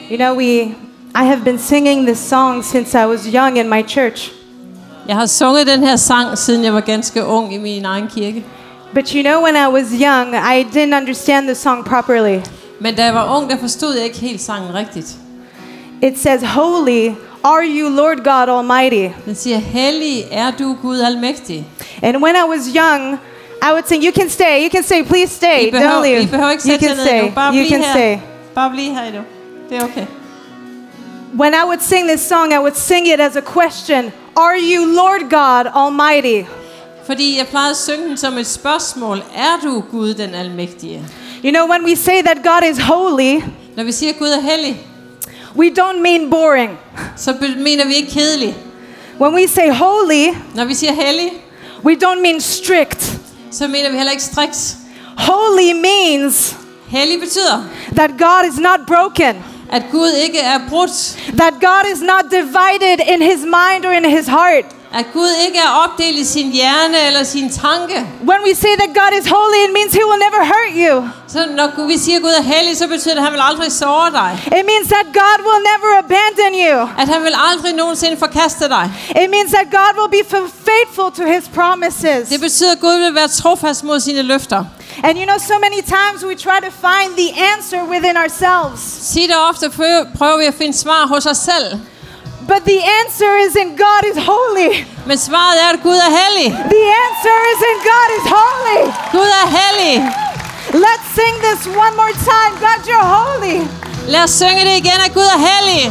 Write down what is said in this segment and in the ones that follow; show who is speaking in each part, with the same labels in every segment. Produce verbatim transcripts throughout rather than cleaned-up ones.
Speaker 1: You know, we I have been singing this song since I was young in my church.
Speaker 2: Jeg har sunget den her sang, siden jeg var ganske ung i min egen kirke.
Speaker 1: But you know, when I was young, I didn't understand the song properly.
Speaker 2: Men da jeg var ung, der forstod jeg ikke helt sangen rigtigt.
Speaker 1: It says, "Holy are you, Lord God Almighty."
Speaker 2: Den siger, hellig er du, Gud almægtig.
Speaker 1: And when I was young, I would sing, "You can stay, you can stay, please stay,
Speaker 2: I behøver,
Speaker 1: don't leave.
Speaker 2: I behøver ikke
Speaker 1: You
Speaker 2: sætte jer
Speaker 1: can
Speaker 2: ned
Speaker 1: stay,
Speaker 2: nu. Bare
Speaker 1: you
Speaker 2: bliv
Speaker 1: can
Speaker 2: her.
Speaker 1: stay."
Speaker 2: Bare bliv her nu. Det er okay.
Speaker 1: When I would sing this song, I would sing it as a question. Are you Lord God Almighty?
Speaker 2: Fordi jeg plejede at synge den som et spørgsmål. Er du Gud den almægtige?
Speaker 1: You know, when we say that God is holy,
Speaker 2: Når vi siger, Gud er hellig,
Speaker 1: we don't mean boring.
Speaker 2: så mener vi ikke kedelig.
Speaker 1: When we say holy,
Speaker 2: Når vi siger hellig,
Speaker 1: we don't mean strict.
Speaker 2: så mener vi heller ikke striks.
Speaker 1: Holy means
Speaker 2: Hellig betyder,
Speaker 1: that God is not broken,
Speaker 2: at Gud ikke er brudt.
Speaker 1: that God is not divided in his mind or in his heart.
Speaker 2: At Gud ikke er opdelt i sin hjerne eller sin tanke.
Speaker 1: When we say that God is holy, it means he will never hurt you.
Speaker 2: Så når vi siger, at Gud er hellig, så betyder det, at han vil aldrig såre dig.
Speaker 1: It means that God will never abandon you.
Speaker 2: At han vil aldrig nogensinde forkaste dig.
Speaker 1: It means that God will be f- faithful to his promises.
Speaker 2: Det betyder, at Gud vil være trofast mod sine løfter.
Speaker 1: And you know, so many times we try to find the answer within ourselves.
Speaker 2: Sig det ofte, prøver vi at finde svar hos os selv.
Speaker 1: But the answer is in God is holy.
Speaker 2: Men svaret er, at Gud er hellig.
Speaker 1: The answer is in God is holy.
Speaker 2: Gud er hellig.
Speaker 1: Let's sing this one more time. God, you're holy.
Speaker 2: Lad os synge det igen, at Gud er hellig.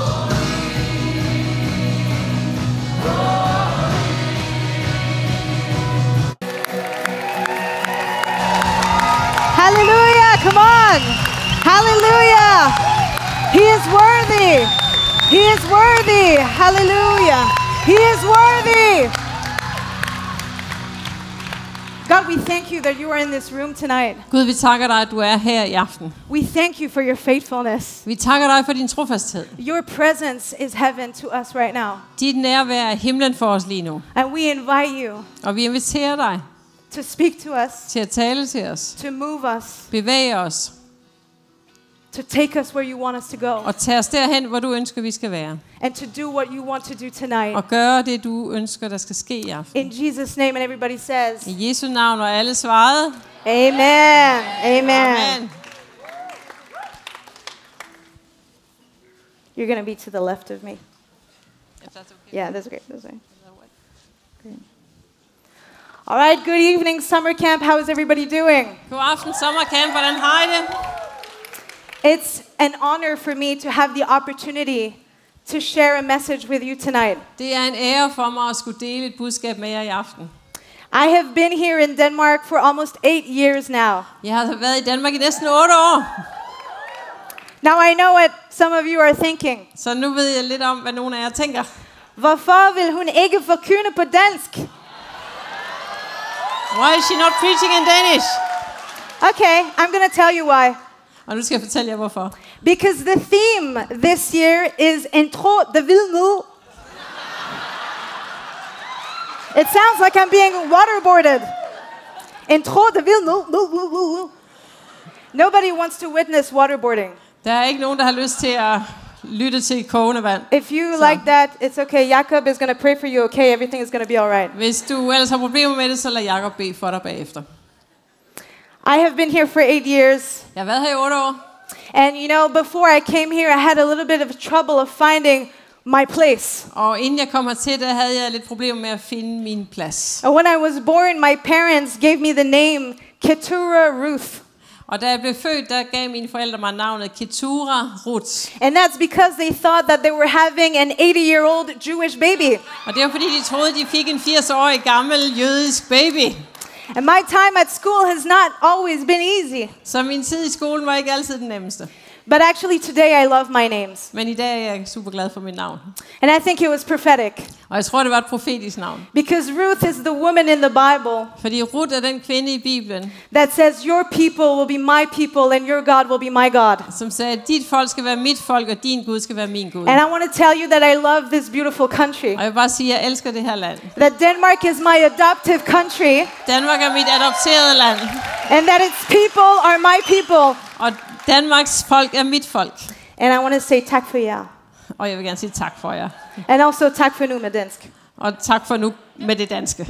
Speaker 1: Hallelujah. Come on. Hallelujah. He is worthy. He is worthy. Hallelujah. He is worthy. God, we thank you that you are in this room tonight.
Speaker 2: Gud, vi takker dig, at du er her i aften.
Speaker 1: We thank you for your faithfulness.
Speaker 2: Vi takker dig for din trofasthed.
Speaker 1: Your presence is heaven to us right now.
Speaker 2: Dit nærvær er himlen for os lige nu.
Speaker 1: And we invite you
Speaker 2: Og vi inviterer dig
Speaker 1: to speak to us,
Speaker 2: til at tale til os.
Speaker 1: to move us,
Speaker 2: Bevæge os.
Speaker 1: to take us where you want us to go,
Speaker 2: Og tage os derhen, hvor du ønsker, vi skal være.
Speaker 1: and to do what you want to do tonight.
Speaker 2: Og gøre det, du ønsker, der skal ske i aften.
Speaker 1: In Jesus' name, and everybody says,
Speaker 2: I Jesu navn, og alle svarede.
Speaker 1: Amen. Amen.
Speaker 2: Amen.
Speaker 1: You're going to be to the left of me. Yeah, that's great. That's right. Great. All right, good evening, summer camp. How is everybody doing?
Speaker 2: God aften, sommercamp. Hvordan har I det?
Speaker 1: It's an honor for me to have the opportunity to share a message with you tonight.
Speaker 2: Det er en ære for mig at skulle dele et budskab med jer i aften.
Speaker 1: I have been here in Denmark for almost eight years now.
Speaker 2: Jeg har været i Danmark i næsten otte år.
Speaker 1: Now I know what some of you are thinking.
Speaker 2: Så nu ved jeg lidt om, hvad nogle af jer tænker.
Speaker 1: Hvorfor vil hun ikke forkynde på dansk?
Speaker 2: Why is she not preaching in Danish?
Speaker 1: Okay, I'm going to tell you why.
Speaker 2: Og nu skal jeg fortælle jer, hvorfor.
Speaker 1: Because the theme this year is Intro de Vilnu. It sounds like I'm being waterboarded. Intro de Vilnu. Nobody wants to witness waterboarding.
Speaker 2: Der er ikke nogen, der har lyst til at lytte til kogende vand.
Speaker 1: If you
Speaker 2: Så.
Speaker 1: like that, it's okay. Jacob is going to pray for you, okay? Everything is going to be all right.
Speaker 2: Hvis du ellers har problemer med det, så lad Jacob bede for dig bagefter.
Speaker 1: I have been here for eight years.
Speaker 2: Jeg har været her i otte år.
Speaker 1: And you know, before I came here, I had a little bit of trouble of finding my place.
Speaker 2: Og inden jeg kom hertil, der havde jeg lidt problemer med at finde min plads.
Speaker 1: And when I was born, my parents gave me the name Keturah Ruth.
Speaker 2: Og da jeg blev født, der gav mine forældre mig navnet Keturah Ruth.
Speaker 1: And that's because they thought that they were having an eighty-year-old Jewish baby.
Speaker 2: Og det var fordi, de troede, de fik en firs-årig gammel jødisk baby.
Speaker 1: And my time at school has not always been easy.
Speaker 2: Så min tid i skolen var ikke altid den nemmeste.
Speaker 1: But actually today I love my names.
Speaker 2: Men i dag er jeg super glad for mit navn.
Speaker 1: And I think it was prophetic.
Speaker 2: Og jeg tror, det var et profetisk navn.
Speaker 1: Because Ruth is the woman in the Bible
Speaker 2: Fordi Ruth er den kvinde i Bibelen,
Speaker 1: that says, your people will be my people and your God will be my God.
Speaker 2: som sagde, at dit folk skal være mit folk, og din Gud skal være min Gud.
Speaker 1: And I want to tell you that I love this beautiful country.
Speaker 2: Og jeg vil bare sige, at jeg elsker det her land.
Speaker 1: That Denmark is my adoptive country.
Speaker 2: Danmark er mit adopterede land.
Speaker 1: And that its people are my people.
Speaker 2: Og Danmarks folk er mit folk.
Speaker 1: And I want to say tak for jer.
Speaker 2: Og jeg vil gerne sige tak for jer.
Speaker 1: And also tak for nu med dansk.
Speaker 2: Og tak for nu med det danske.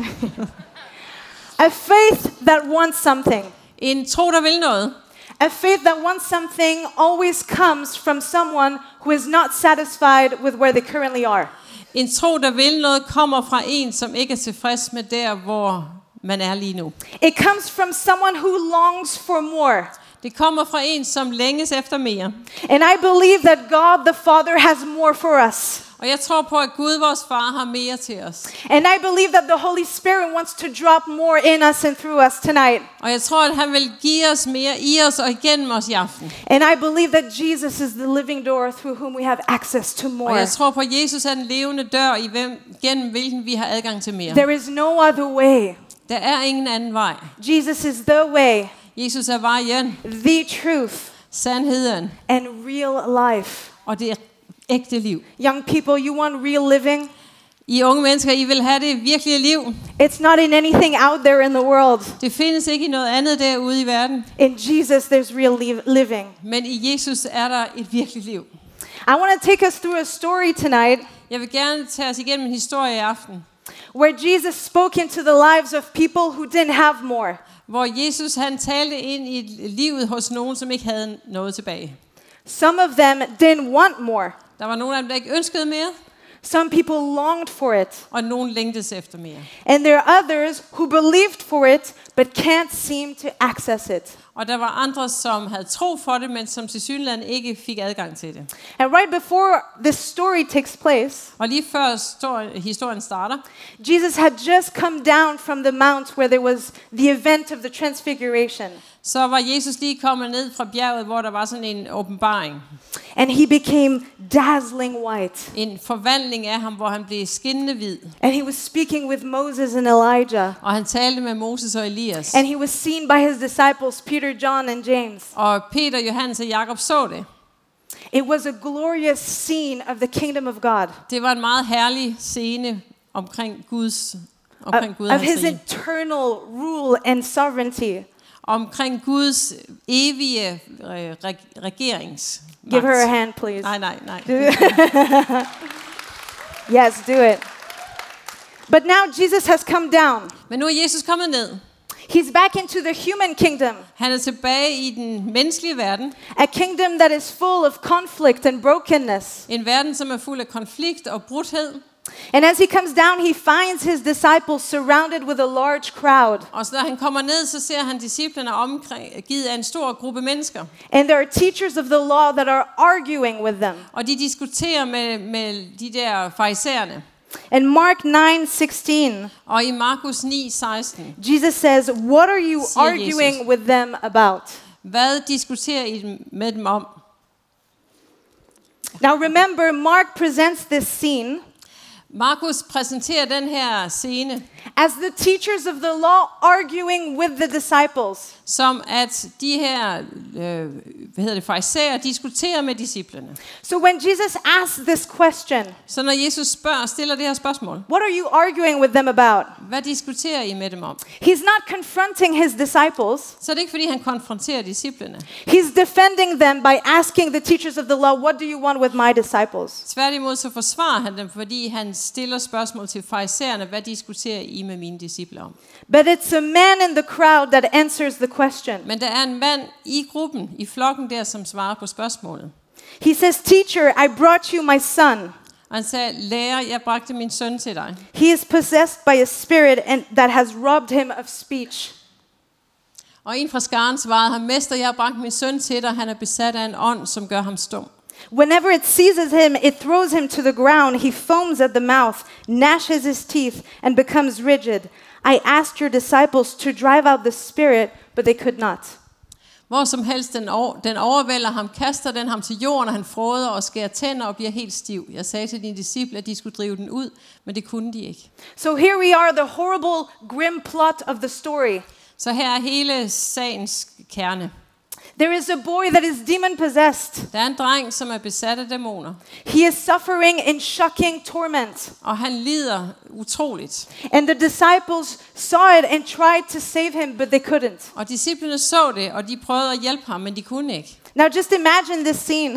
Speaker 1: A faith that wants something.
Speaker 2: En tro, der vil noget.
Speaker 1: A faith that wants something always comes from someone who is not satisfied with where they currently are.
Speaker 2: En tro, der vil noget, kommer fra en, som ikke er tilfreds med der, hvor man er lige nu.
Speaker 1: It comes from someone who longs for more.
Speaker 2: Det kommer fra en, som længes efter mere.
Speaker 1: And I believe that God the Father has more for us.
Speaker 2: Og jeg tror på, at Gud, vores far, har mere til os.
Speaker 1: And I believe that the Holy Spirit wants to drop more in us and through us tonight.
Speaker 2: Og jeg tror, at han vil give os mere i os og igennem os i aften.
Speaker 1: And I believe that Jesus is the living door through whom we have access to
Speaker 2: Og
Speaker 1: more.
Speaker 2: jeg tror på, at Jesus er den levende dør, i hvem, gennem hvilken vi har adgang til mere.
Speaker 1: There is no other way.
Speaker 2: Der er ingen anden vej.
Speaker 1: Jesus is the way,
Speaker 2: Jesus er vejen,
Speaker 1: the truth,
Speaker 2: sandheden
Speaker 1: and real life.
Speaker 2: og det ægte liv.
Speaker 1: Young people, you want real living?
Speaker 2: I unge mennesker, I vil have det virkelige liv.
Speaker 1: It's not in anything out there in the world.
Speaker 2: Det findes ikke i noget andet derude i verden.
Speaker 1: In Jesus, there's real li- living.
Speaker 2: Men i Jesus er der et virkeligt liv.
Speaker 1: I want to take us through a story tonight
Speaker 2: Jeg vil gerne tage os igennem en historie i aften,
Speaker 1: where Jesus spoke into the lives of people who didn't have more.
Speaker 2: hvor Jesus han talte ind i livet hos nogen, som ikke havde noget tilbage.
Speaker 1: Some of them didn't want more.
Speaker 2: Der var nogle af dem, der ikke ønskede mere,
Speaker 1: Some people longed for it.
Speaker 2: og nogen længtes efter mere.
Speaker 1: And there are others who believed for it, but can't seem to access it.
Speaker 2: Og der var andre, som havde tro for det, men som tilsyneladende ikke fik adgang til det.
Speaker 1: And right before this story takes place,
Speaker 2: Og lige før stor- historien starter,
Speaker 1: Jesus had just come down from the mount where there was the event of the transfiguration.
Speaker 2: så var Jesus lige kommet ned fra bjerget, hvor der var sådan en åbenbaring.
Speaker 1: And he became dazzling white.
Speaker 2: En forvandling af ham, hvor han blev skinnende hvid.
Speaker 1: And he was speaking with Moses and Elijah.
Speaker 2: Og han talte med Moses og Elias.
Speaker 1: And he was seen by his disciples, Peter, John, and James.
Speaker 2: Og Peter, Johannes og Jakob så det.
Speaker 1: It was a glorious scene of the kingdom of God.
Speaker 2: Det var en meget herlig scene omkring Guds omkring Gud og
Speaker 1: Of
Speaker 2: hans
Speaker 1: his
Speaker 2: rige.
Speaker 1: eternal rule and sovereignty.
Speaker 2: Omkring Guds evige øh, reg- regerings.
Speaker 1: Give her a hand, please.
Speaker 2: Nej, nej, nej.
Speaker 1: Yes, do it. But now Jesus has come down.
Speaker 2: Men nu er Jesus kommet ned.
Speaker 1: He's back into the human kingdom,
Speaker 2: Han er tilbage i den menneskelige verden.
Speaker 1: a kingdom that is full of conflict and brokenness.
Speaker 2: En verden, som er fuld af konflikt og brudhed.
Speaker 1: And as he comes down, he finds his disciples surrounded with a large crowd.
Speaker 2: Og så da han kommer ned, så ser han disciplene omgivet af en stor gruppe mennesker.
Speaker 1: And there are teachers of the law that are arguing with them.
Speaker 2: Og de diskuterer med, med de der farisæerne.
Speaker 1: In Mark nine sixteen,
Speaker 2: Og i Markus ni seksten,
Speaker 1: Jesus says, "What are you
Speaker 2: Siger
Speaker 1: arguing
Speaker 2: Jesus.
Speaker 1: with them about?"
Speaker 2: hvad diskuterer I dem- med dem om?
Speaker 1: Now remember, Mark presents this scene
Speaker 2: Markus præsenterer den her scene
Speaker 1: as the teachers of the law arguing with the disciples.
Speaker 2: som at de her øh, hvad hedder det, farisæer diskuterer med disciplene.
Speaker 1: So when Jesus asks this question,
Speaker 2: Så når Jesus spørger, stiller det her spørgsmål,
Speaker 1: what are you arguing with them about?
Speaker 2: hvad diskuterer I med dem om?
Speaker 1: He's not confronting his disciples.
Speaker 2: Så er det ikke fordi han konfronterer disciplene.
Speaker 1: He's defending them by asking the teachers of the law, what do you want with my disciples?
Speaker 2: Tværtimod så forsvarer han dem, fordi han stiller spørgsmål til farisæerne, hvad diskuterer I med mine disciple om?
Speaker 1: But it's a man in the crowd that answers the question.
Speaker 2: Men der er en mand i gruppen, i flokken der, som svarer på spørgsmålet.
Speaker 1: He says, "Teacher, I brought you my son.
Speaker 2: Og han sagde, lærer, jeg bragte min søn til dig.
Speaker 1: He is possessed by a spirit and that has robbed him of speech."
Speaker 2: Og en fra skaren svarede ham, mester, jeg har bragt min søn til dig, han er besat af en ånd, som gør ham stum.
Speaker 1: Whenever it seizes him, it throws him to the ground. He foams at the mouth, gnashes his teeth, and becomes rigid. I asked your disciples to drive out the spirit, but they could not.
Speaker 2: Hvor som helst den, over, den overvælder ham, kaster den ham til jorden, og han fråder og skærer tænder og bliver helt stiv. Jeg sagde til dine disciple, at de skulle drive den ud, men det kunne de ikke.
Speaker 1: So here we are, the horrible, grim plot of the story.
Speaker 2: Så her er hele sagens kerne.
Speaker 1: There is a boy that is demon possessed.
Speaker 2: Der er en dreng, som er besat af dæmoner,
Speaker 1: He is suffering in shocking torment.
Speaker 2: og han lider utroligt.
Speaker 1: And the disciples saw it and tried to save him, but they couldn't.
Speaker 2: Og disciplene så det, og de prøvede at hjælpe ham, men de kunne ikke.
Speaker 1: Now just imagine this scene.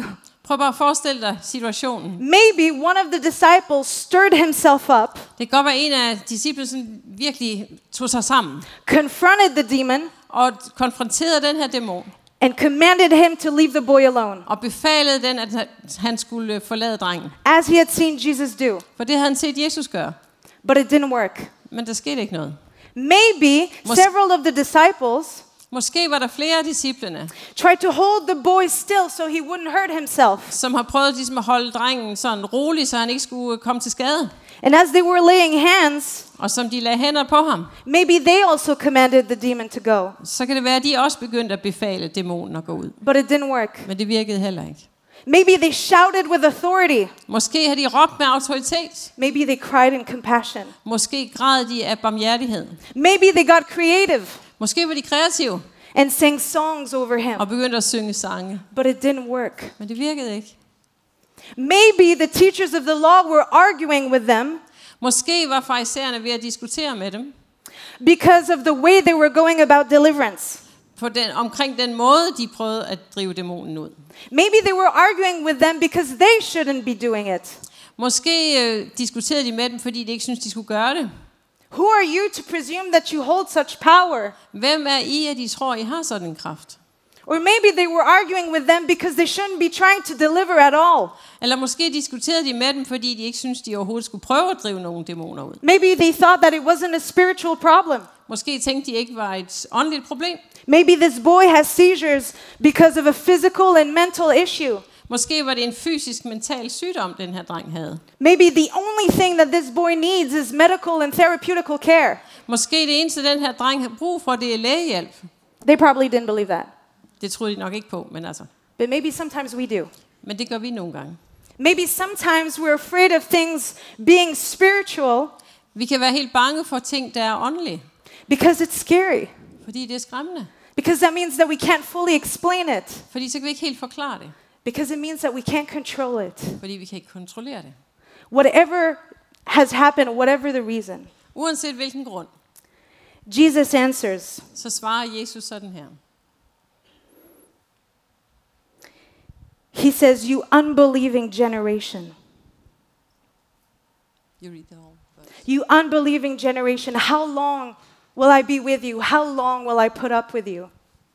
Speaker 2: Prøv bare at forestille dig situationen.
Speaker 1: Maybe one of the disciples stirred himself up,
Speaker 2: Det kan godt være en af disciplene sådan virkelig tog sig sammen
Speaker 1: confronted the demon,
Speaker 2: og konfronterede den her dæmon
Speaker 1: and commanded him to leave the boy alone,
Speaker 2: og befalede den, at han skulle forlade drengen.
Speaker 1: as he had seen Jesus do.
Speaker 2: For det havde han set Jesus gøre.
Speaker 1: But it didn't work.
Speaker 2: Men der skete ikke noget.
Speaker 1: Maybe
Speaker 2: Mås-
Speaker 1: several of the disciples
Speaker 2: Måske var der flere af disciplene,
Speaker 1: tried to hold the boy still so he wouldn't hurt himself.
Speaker 2: som har prøvet ligesom at holde drengen sådan rolig, så han ikke skulle komme til skade.
Speaker 1: And as they were laying hands,
Speaker 2: Og som de lagde hænder på ham,
Speaker 1: maybe they also commanded the demon to go.
Speaker 2: så kan det være, at de også begyndte at befale dæmonen at gå ud.
Speaker 1: But it didn't work.
Speaker 2: Men det virkede heller ikke.
Speaker 1: Maybe they shouted with authority.
Speaker 2: Måske har de råbt med autoritet.
Speaker 1: Maybe they cried in compassion.
Speaker 2: Måske græd de af barmhjertighed.
Speaker 1: Maybe they got creative
Speaker 2: Måske var de kreative
Speaker 1: and sang songs over him.
Speaker 2: og begyndte at synge sange.
Speaker 1: But it didn't work.
Speaker 2: Men det virkede ikke.
Speaker 1: Maybe the teachers of the law were arguing with them
Speaker 2: Måske var farisæerne ved at diskutere med dem
Speaker 1: because of the way they were going about deliverance.
Speaker 2: på den, omkring den måde, de prøvede at drive dæmonen ud.
Speaker 1: Maybe they were arguing with them because they shouldn't be doing it.
Speaker 2: Måske øh, diskuterede de med dem, fordi de ikke syntes, de skulle gøre det.
Speaker 1: Who are you to presume that you hold such power?
Speaker 2: Hvem er I, at I tror, I har sådan en kraft?
Speaker 1: Or maybe they were arguing with them because they shouldn't be trying to deliver at all.
Speaker 2: Eller måske diskuterede de med dem, fordi de ikke syntes, de overhovedet skulle prøve at drive nogle dæmoner ud.
Speaker 1: Maybe they thought that it wasn't a spiritual problem.
Speaker 2: Måske tænkte de ikke, var et åndeligt problem.
Speaker 1: Maybe this boy has seizures because of a physical and mental issue.
Speaker 2: Måske var det en fysisk mental sygdom, den her dreng havde.
Speaker 1: Maybe the only thing that this boy needs is medical and therapeutical care.
Speaker 2: Måske det eneste, den her dreng har brug for, det er lægehjælp.
Speaker 1: They probably didn't believe that.
Speaker 2: Det troede de nok ikke på, men altså.
Speaker 1: But maybe sometimes we do.
Speaker 2: Men det gør vi nogle gange.
Speaker 1: Maybe sometimes we're afraid of things being spiritual
Speaker 2: Vi kan være helt bange for ting, der er åndelige,
Speaker 1: because it's scary.
Speaker 2: fordi det er skræmmende.
Speaker 1: Because that means that we can't fully explain it.
Speaker 2: Fordi så kan vi ikke helt forklare det.
Speaker 1: Because it means that we can't control it.
Speaker 2: Fordi vi kan ikke kontrollere det.
Speaker 1: Whatever has happened, whatever the reason.
Speaker 2: Uanset hvilken grund,
Speaker 1: Jesus answers,
Speaker 2: så svarer Jesus sådan her.
Speaker 1: he says, "You unbelieving generation.
Speaker 2: You read the whole verse.
Speaker 1: You unbelieving generation, how long will I be with you? How long will I put up with you?"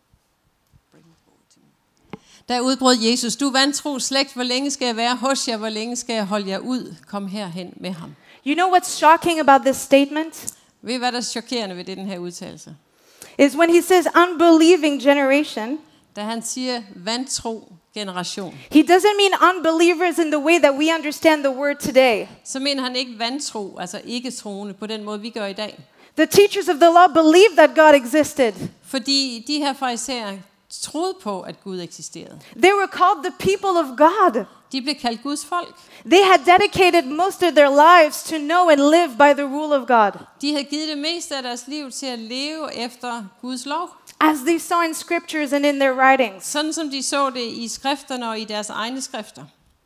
Speaker 2: Der udbrød Jesus, du vantro slægt, hvor længe skal jeg være hos jer, hvor længe skal jeg holde jer ud? Kom herhen med ham.
Speaker 1: You know what's shocking about this statement?
Speaker 2: Ved I, hvad der er chokerende ved det, den her udtalelse?
Speaker 1: Is when he says unbelieving generation,
Speaker 2: Da han siger vantro generation,
Speaker 1: he doesn't mean unbelievers in the way that we understand the word today.
Speaker 2: så mener han ikke vantro, altså ikke troende, på den måde, vi gør i dag.
Speaker 1: The teachers of the law believed that God existed.
Speaker 2: Fordi de her farisæere troede på, at Gud eksisterede.
Speaker 1: They were called the people of God.
Speaker 2: De blev kaldt Guds folk.
Speaker 1: They had dedicated most of their lives to know and live by the rule of God,
Speaker 2: De havde givet det meste af deres liv til at leve efter Guds lov.
Speaker 1: as they saw in scriptures and in their writings.
Speaker 2: Sådan som de så det i skrifterne og i deres egne skrifter.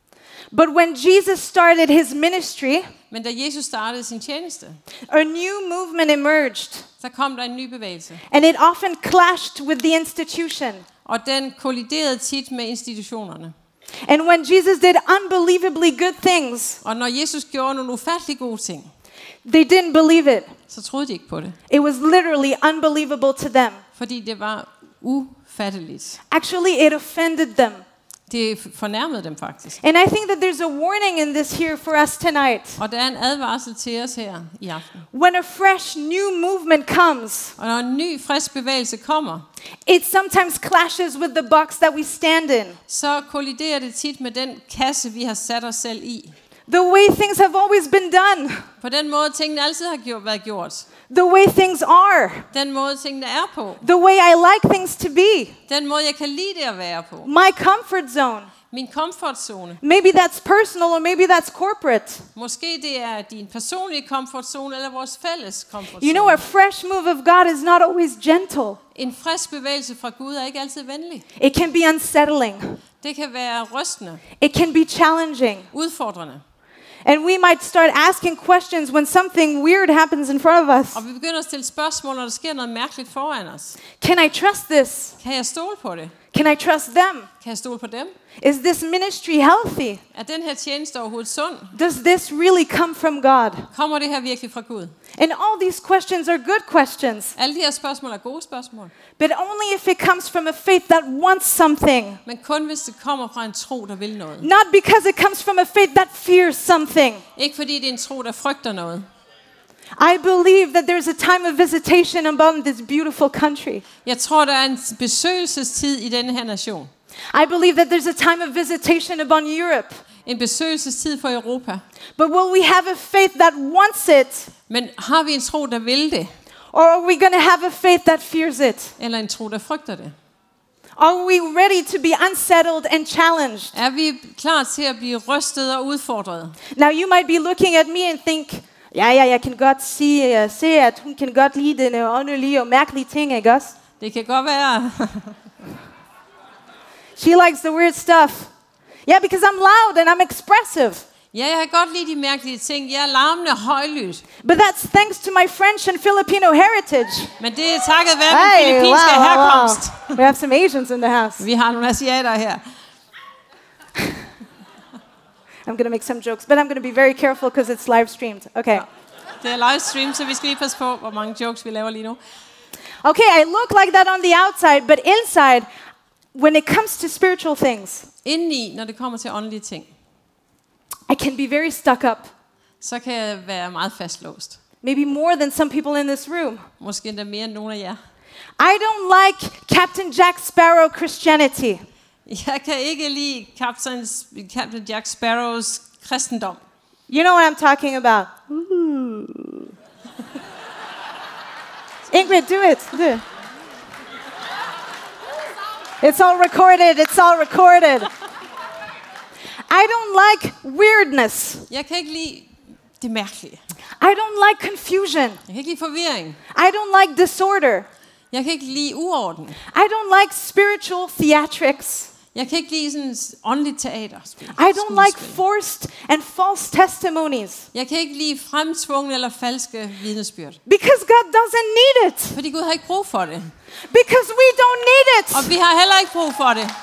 Speaker 1: But when Jesus started his ministry,
Speaker 2: Men da Jesus startede sin tjeneste,
Speaker 1: a new movement emerged,
Speaker 2: så kom der en ny bevægelse.
Speaker 1: and it often clashed with the institution.
Speaker 2: Og den kolliderede tit med institutionerne.
Speaker 1: And when Jesus did unbelievably good things,
Speaker 2: Og når Jesus gjorde nogle ufattelig gode ting,
Speaker 1: they didn't believe it.
Speaker 2: så troede de ikke på det.
Speaker 1: It was literally unbelievable to them.
Speaker 2: Fordi det var ufatteligt.
Speaker 1: Actually, it offended them.
Speaker 2: Det fornærmede dem faktisk.
Speaker 1: And I think that there's a warning in this here for us tonight.
Speaker 2: Og der er en advarsel til os her i aften.
Speaker 1: When a fresh new movement comes,
Speaker 2: Og når en ny, frisk bevægelse kommer,
Speaker 1: it sometimes clashes with the box that we stand in.
Speaker 2: så kolliderer det tit med den kasse, vi har sat os selv i.
Speaker 1: The way things have always been done.
Speaker 2: På den måde, tingene altid har gjort, været gjort.
Speaker 1: The way things are.
Speaker 2: Den måde, tingene er på.
Speaker 1: The way I like things to be.
Speaker 2: Den måde, jeg kan lide det at være på.
Speaker 1: My comfort zone.
Speaker 2: Min komfortzone.
Speaker 1: Maybe that's personal or maybe that's corporate.
Speaker 2: Måske det er din personlige komfortzone eller vores fælles komfortzone.
Speaker 1: You know, a fresh move of God is not always gentle.
Speaker 2: En frisk bevægelse fra Gud er ikke altid venlig.
Speaker 1: It can be unsettling.
Speaker 2: Det kan være rystende,
Speaker 1: It can be challenging.
Speaker 2: udfordrende.
Speaker 1: And we might start asking questions when something weird happens in front of us.
Speaker 2: Og vi begynder at stille spørgsmål, når der sker noget mærkeligt foran os.
Speaker 1: Can I trust this?
Speaker 2: Kan jeg stole på det?
Speaker 1: Can I trust them?
Speaker 2: Kan jeg stole på dem?
Speaker 1: Is this ministry healthy?
Speaker 2: Er den her tjeneste overhovedet sund?
Speaker 1: Does this really come from God?
Speaker 2: Kommer det her virkelig fra Gud?
Speaker 1: And all these questions are good questions,
Speaker 2: Alle de her spørgsmål er gode spørgsmål.
Speaker 1: but only if it comes from a faith that wants something.
Speaker 2: Men kun hvis det kommer fra en tro, der vil noget.
Speaker 1: Not because it comes from a faith that fears something.
Speaker 2: Ikke fordi det er en tro, der frygter noget.
Speaker 1: I believe that there's a time of visitation upon this beautiful country.
Speaker 2: Jeg tror, der er en besøgelsestid i denne her nation.
Speaker 1: I believe that there's a time of visitation upon Europe.
Speaker 2: En besøgelsestid for Europa.
Speaker 1: But will we have a faith that wants it?
Speaker 2: Men har vi en tro, der vil det?
Speaker 1: Or are we going to have a faith that fears it?
Speaker 2: Eller en tro, der frygter det?
Speaker 1: Are we ready to be unsettled and challenged?
Speaker 2: Er vi klar til at blive rystet og udfordret?
Speaker 1: Now you might be looking at me and think, ja, ja, jeg kan godt se, uh, se at hun kan godt lide den uh, åndelige og mærkelige ting, ikke også?
Speaker 2: Det kan godt være.
Speaker 1: She likes the weird stuff. Yeah, because I'm loud and I'm expressive.
Speaker 2: Ja, jeg kan godt lide de mærkelige ting. Jeg er larmende og højlydt.
Speaker 1: But that's thanks to my French and Filipino heritage.
Speaker 2: Men det er takket være min filippinske herkomst.
Speaker 1: We have some Asians in the house.
Speaker 2: Vi har nogle asiater her.
Speaker 1: I'm going to make some jokes, but I'm going to be very careful because it's live streamed. Okay.
Speaker 2: Det er livestream, så vi skal lige passe på, hvor mange jokes vi laver lige nu.
Speaker 1: Okay, I look like that on the outside, but inside, when it comes to spiritual things,
Speaker 2: Indeni, når det kommer til åndelige ting,
Speaker 1: I can be very stuck up.
Speaker 2: så kan jeg være meget fastlåst.
Speaker 1: Maybe more than some people in this room.
Speaker 2: Måske endda mere end nogle af jer.
Speaker 1: I don't like Captain Jack Sparrow Christianity.
Speaker 2: Jeg kan ikke lide Captain, Captain Jack Sparrows kristendom.
Speaker 1: You know what I'm talking about. Ooh. Ingrid, do it. Do it. It's all recorded. It's all recorded. I don't like weirdness.
Speaker 2: Jeg kan ikke lide det mærkelige.
Speaker 1: I don't like confusion.
Speaker 2: Jeg kan ikke lide forvirring.
Speaker 1: I don't like disorder.
Speaker 2: Jeg kan ikke lide uorden.
Speaker 1: I don't like spiritual theatrics.
Speaker 2: Jeg kan ikke lide sådan åndeligt teater.
Speaker 1: I don't like forced and false testimonies.
Speaker 2: Jeg kan ikke lide fremtvungne eller falske vidnesbyrd.
Speaker 1: Because God doesn't need it.
Speaker 2: Fordi Gud har ikke brug for det.
Speaker 1: Because we don't need it.
Speaker 2: Og vi har heller ikke brug for det.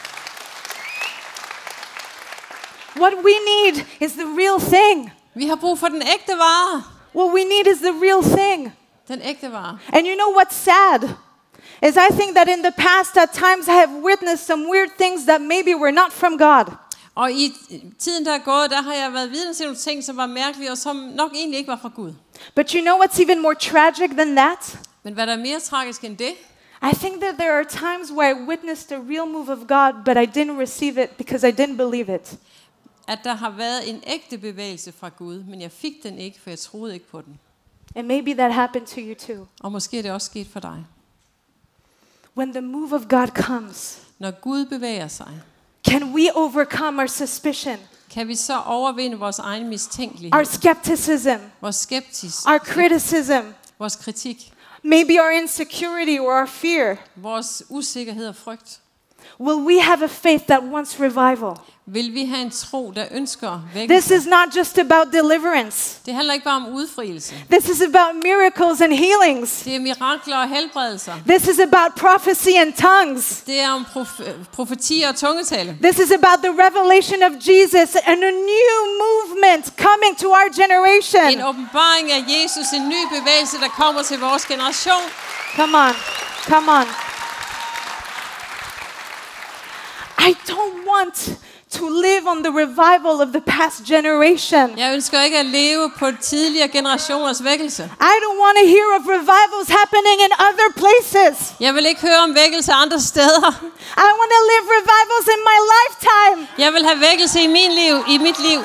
Speaker 1: What we need is the real thing.
Speaker 2: Vi har brug for den ægte vare.
Speaker 1: What we need is the real thing.
Speaker 2: Den ægte vare.
Speaker 1: And you know what's sad? Is I think that in the past at times I have witnessed some weird things that maybe were not from God.
Speaker 2: Og i tiden, der er gået, der har jeg været vidne til nogle ting, som var mærkelige, og som nok egentlig ikke var fra Gud.
Speaker 1: But you know what's even more tragic than that?
Speaker 2: Men hvad der er mere tragisk end det,
Speaker 1: I think that there are times where I witnessed a real move of God, but I didn't receive it because I didn't believe it.
Speaker 2: at der har været en ægte bevægelse fra Gud, men jeg fik den ikke, for jeg troede ikke på den.
Speaker 1: And maybe that happened to you too.
Speaker 2: Og måske er det også sket for dig.
Speaker 1: When the move of God comes,
Speaker 2: Når Gud bevæger sig,
Speaker 1: can we overcome our suspicion,
Speaker 2: kan vi så overvinde vores egen mistænkelighed,
Speaker 1: our skepticism,
Speaker 2: vores skeptis,
Speaker 1: our criticism,
Speaker 2: vores kritik,
Speaker 1: maybe our insecurity or our fear?
Speaker 2: vores usikkerhed og frygt?
Speaker 1: Will we have a faith that wants revival?
Speaker 2: Vil vi have en tro, der ønsker
Speaker 1: This
Speaker 2: vækkelse?
Speaker 1: is not just about deliverance.
Speaker 2: Det handler ikke bare om udfrielse.
Speaker 1: This is about miracles and healings.
Speaker 2: Det er mirakler og helbredelser.
Speaker 1: This is about prophecy and tongues.
Speaker 2: Det er om prof- profeti og tungetale.
Speaker 1: This is about the revelation of Jesus and a new movement coming to our
Speaker 2: En
Speaker 1: generation.
Speaker 2: åbenbaring af Jesus, en ny bevægelse, der kommer til vores generation.
Speaker 1: Come on, come on. I don't want to live on the revival of the past generation.
Speaker 2: Jeg ønsker ikke at leve på tidligere generationers vækkelse.
Speaker 1: I don't want to hear of revivals happening in other places.
Speaker 2: Jeg vil ikke høre om vækkelse andre steder.
Speaker 1: I want to live revivals in my lifetime.
Speaker 2: Jeg vil have vækkelse i min liv, i mit liv.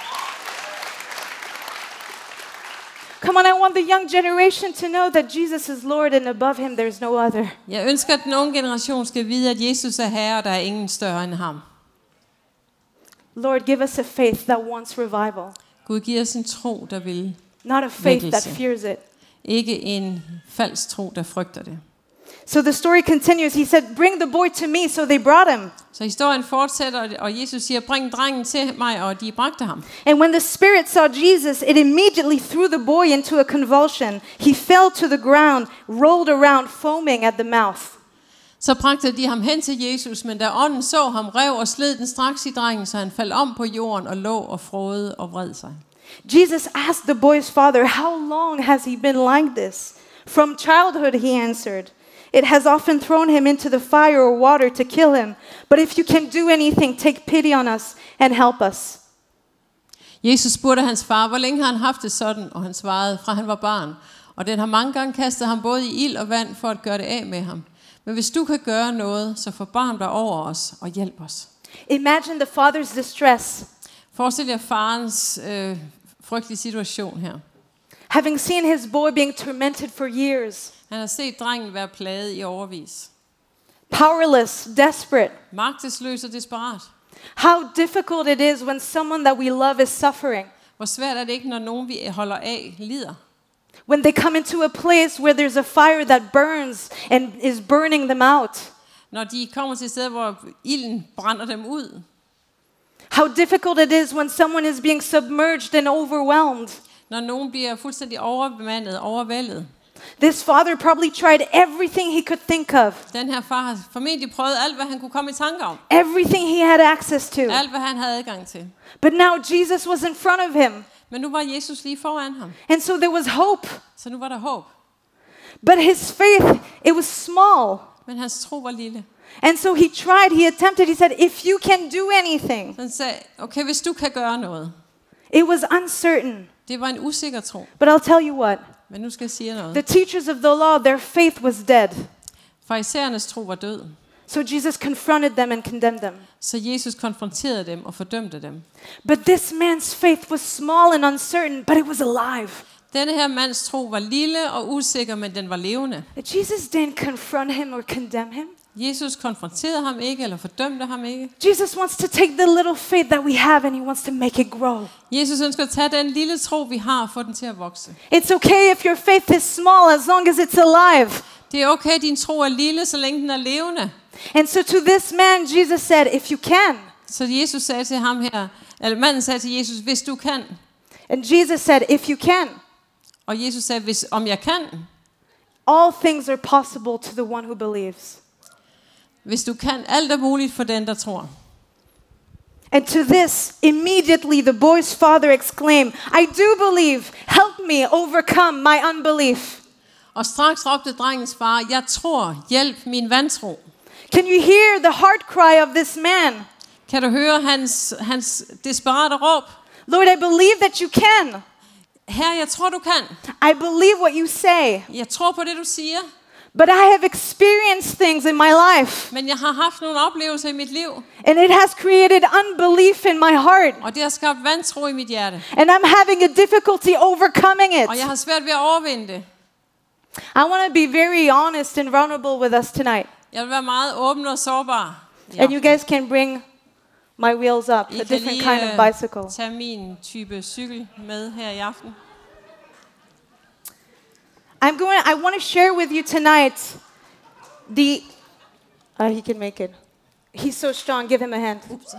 Speaker 1: Come on, I want the young generation to know that Jesus is Lord and above him there's no other.
Speaker 2: Jeg ønsker, at den unge generation skal vide, at Jesus er Herre, og der er ingen større end ham.
Speaker 1: Lord, give us a faith that wants revival,
Speaker 2: Gud giver os en tro, der vil.
Speaker 1: not a faith that
Speaker 2: Vækkelse.
Speaker 1: fears it.
Speaker 2: Ikke en falsk tro, der frygter det.
Speaker 1: So the story continues. He said, bring the boy to me. So they brought him.
Speaker 2: Så historien fortsætter, og Jesus siger, bring drengen til mig, og de bragte ham.
Speaker 1: And when the spirit saw Jesus, it immediately threw the boy into a convulsion. He fell to the ground, rolled around, foaming at the mouth.
Speaker 2: Så bragte de ham hen til Jesus, men da ånden så ham, rev og sled den straks i drengen, så han faldt om på jorden og lå og frådede og vred sig.
Speaker 1: Jesus asked the boy's father, how long has he been like this? From childhood, he answered. It has often thrown him into the fire or water to kill him. But if you can do anything, take pity on us and help us.
Speaker 2: Jesus spurgte hans far, hvor længe har han haft det sådan? Og han svarede, fra han var barn. Og den har mange gange kastet ham både i ild og vand for at gøre det af med ham. Men hvis du kan gøre noget, så forbarm dig over os og hjælp os.
Speaker 1: Imagine the father's distress.
Speaker 2: Forestil jer farens øh, frygtelige situation her.
Speaker 1: Having seen his boy being tormented for years.
Speaker 2: Han har set drengen være plaget i overvis.
Speaker 1: Powerless, desperate.
Speaker 2: Magtesløs og desperat.
Speaker 1: How difficult it is when someone that we love is suffering.
Speaker 2: Hvor svært er det ikke, når nogen vi holder af lider.
Speaker 1: When they come into a place where there's a fire that burns and is burning them out.
Speaker 2: Når de kommer til et sted, hvor ilden brænder dem ud.
Speaker 1: How difficult it is when someone is being submerged and overwhelmed.
Speaker 2: Når nogen bliver fuldstændig overmandet, overvældet.
Speaker 1: This father probably tried everything he could think of.
Speaker 2: Den her far har formentlig prøvet alt, hvad han kunne komme i tanke om.
Speaker 1: Everything he had access to.
Speaker 2: Alt, hvad han havde adgang til.
Speaker 1: But now Jesus was in front of him.
Speaker 2: Men nu var Jesus lige foran ham.
Speaker 1: And so there was hope.
Speaker 2: Så nu var der håb.
Speaker 1: But his faith, it was small.
Speaker 2: Men hans tro var lille.
Speaker 1: And so he tried, he attempted, he said, if you can do anything.
Speaker 2: Så han sagde, okay, hvis du kan gøre noget.
Speaker 1: It was uncertain.
Speaker 2: Det var en usikker tro.
Speaker 1: But I'll tell you what.
Speaker 2: Men nu skal jeg sige noget.
Speaker 1: The teachers of the law, their faith was dead.
Speaker 2: Farisæernes tro var død.
Speaker 1: So Jesus confronted them and condemned them.
Speaker 2: Så Jesus konfronterede dem og fordømte dem.
Speaker 1: But this man's faith was small and uncertain, but it was alive.
Speaker 2: Denne her mands tro var lille og usikker, men den var levende.
Speaker 1: Jesus didn't confront him or condemn him.
Speaker 2: Jesus konfronterede ham ikke eller fordømte ham ikke.
Speaker 1: Jesus wants to take the little faith that we have and he wants to make it grow.
Speaker 2: Jesus ønsker at tage den lille tro vi har og få den til at vokse.
Speaker 1: It's okay if your faith is small as long as it's alive.
Speaker 2: Det er okay, din tro er lille, så længe den er levende.
Speaker 1: And so to this man, Jesus said, if you can.
Speaker 2: Så Jesus sagde til ham her, eller manden sagde til Jesus, hvis du kan.
Speaker 1: And Jesus said, if you can.
Speaker 2: Og Jesus sagde, hvis om jeg kan.
Speaker 1: All things are possible to the one who believes.
Speaker 2: Hvis du kan, alt er muligt for den, der tror.
Speaker 1: And to this, immediately the boy's father exclaimed, I do believe, help me overcome my unbelief.
Speaker 2: Og straks råbte drengens far, jeg tror, hjælp min vantro.
Speaker 1: Can you hear the heart cry of this man?
Speaker 2: Kan du høre hans, hans desperate råb?
Speaker 1: Lord, I believe that you can.
Speaker 2: Herre, jeg tror, du kan.
Speaker 1: I believe what you say.
Speaker 2: Jeg tror på det, du siger.
Speaker 1: But I have experienced things in my life.
Speaker 2: Men jeg har haft nogle oplevelser i mit liv.
Speaker 1: And it has created unbelief in my heart.
Speaker 2: Og det har skabt vantro i mit hjerte.
Speaker 1: And I'm having a difficulty overcoming it.
Speaker 2: Og jeg har svært ved at overvinde det.
Speaker 1: I want to be very honest and vulnerable with us tonight.
Speaker 2: Jeg vil være meget åben og sårbar. Ja.
Speaker 1: And you guys can bring my wheels up,
Speaker 2: I
Speaker 1: a
Speaker 2: kan
Speaker 1: different
Speaker 2: lige
Speaker 1: kind of bicycle.
Speaker 2: uh, tage min type cykel med her i aften.
Speaker 1: I'm going. I want to share with you tonight the. Uh, he can make it. He's so strong. Give him a hand.
Speaker 2: Ups.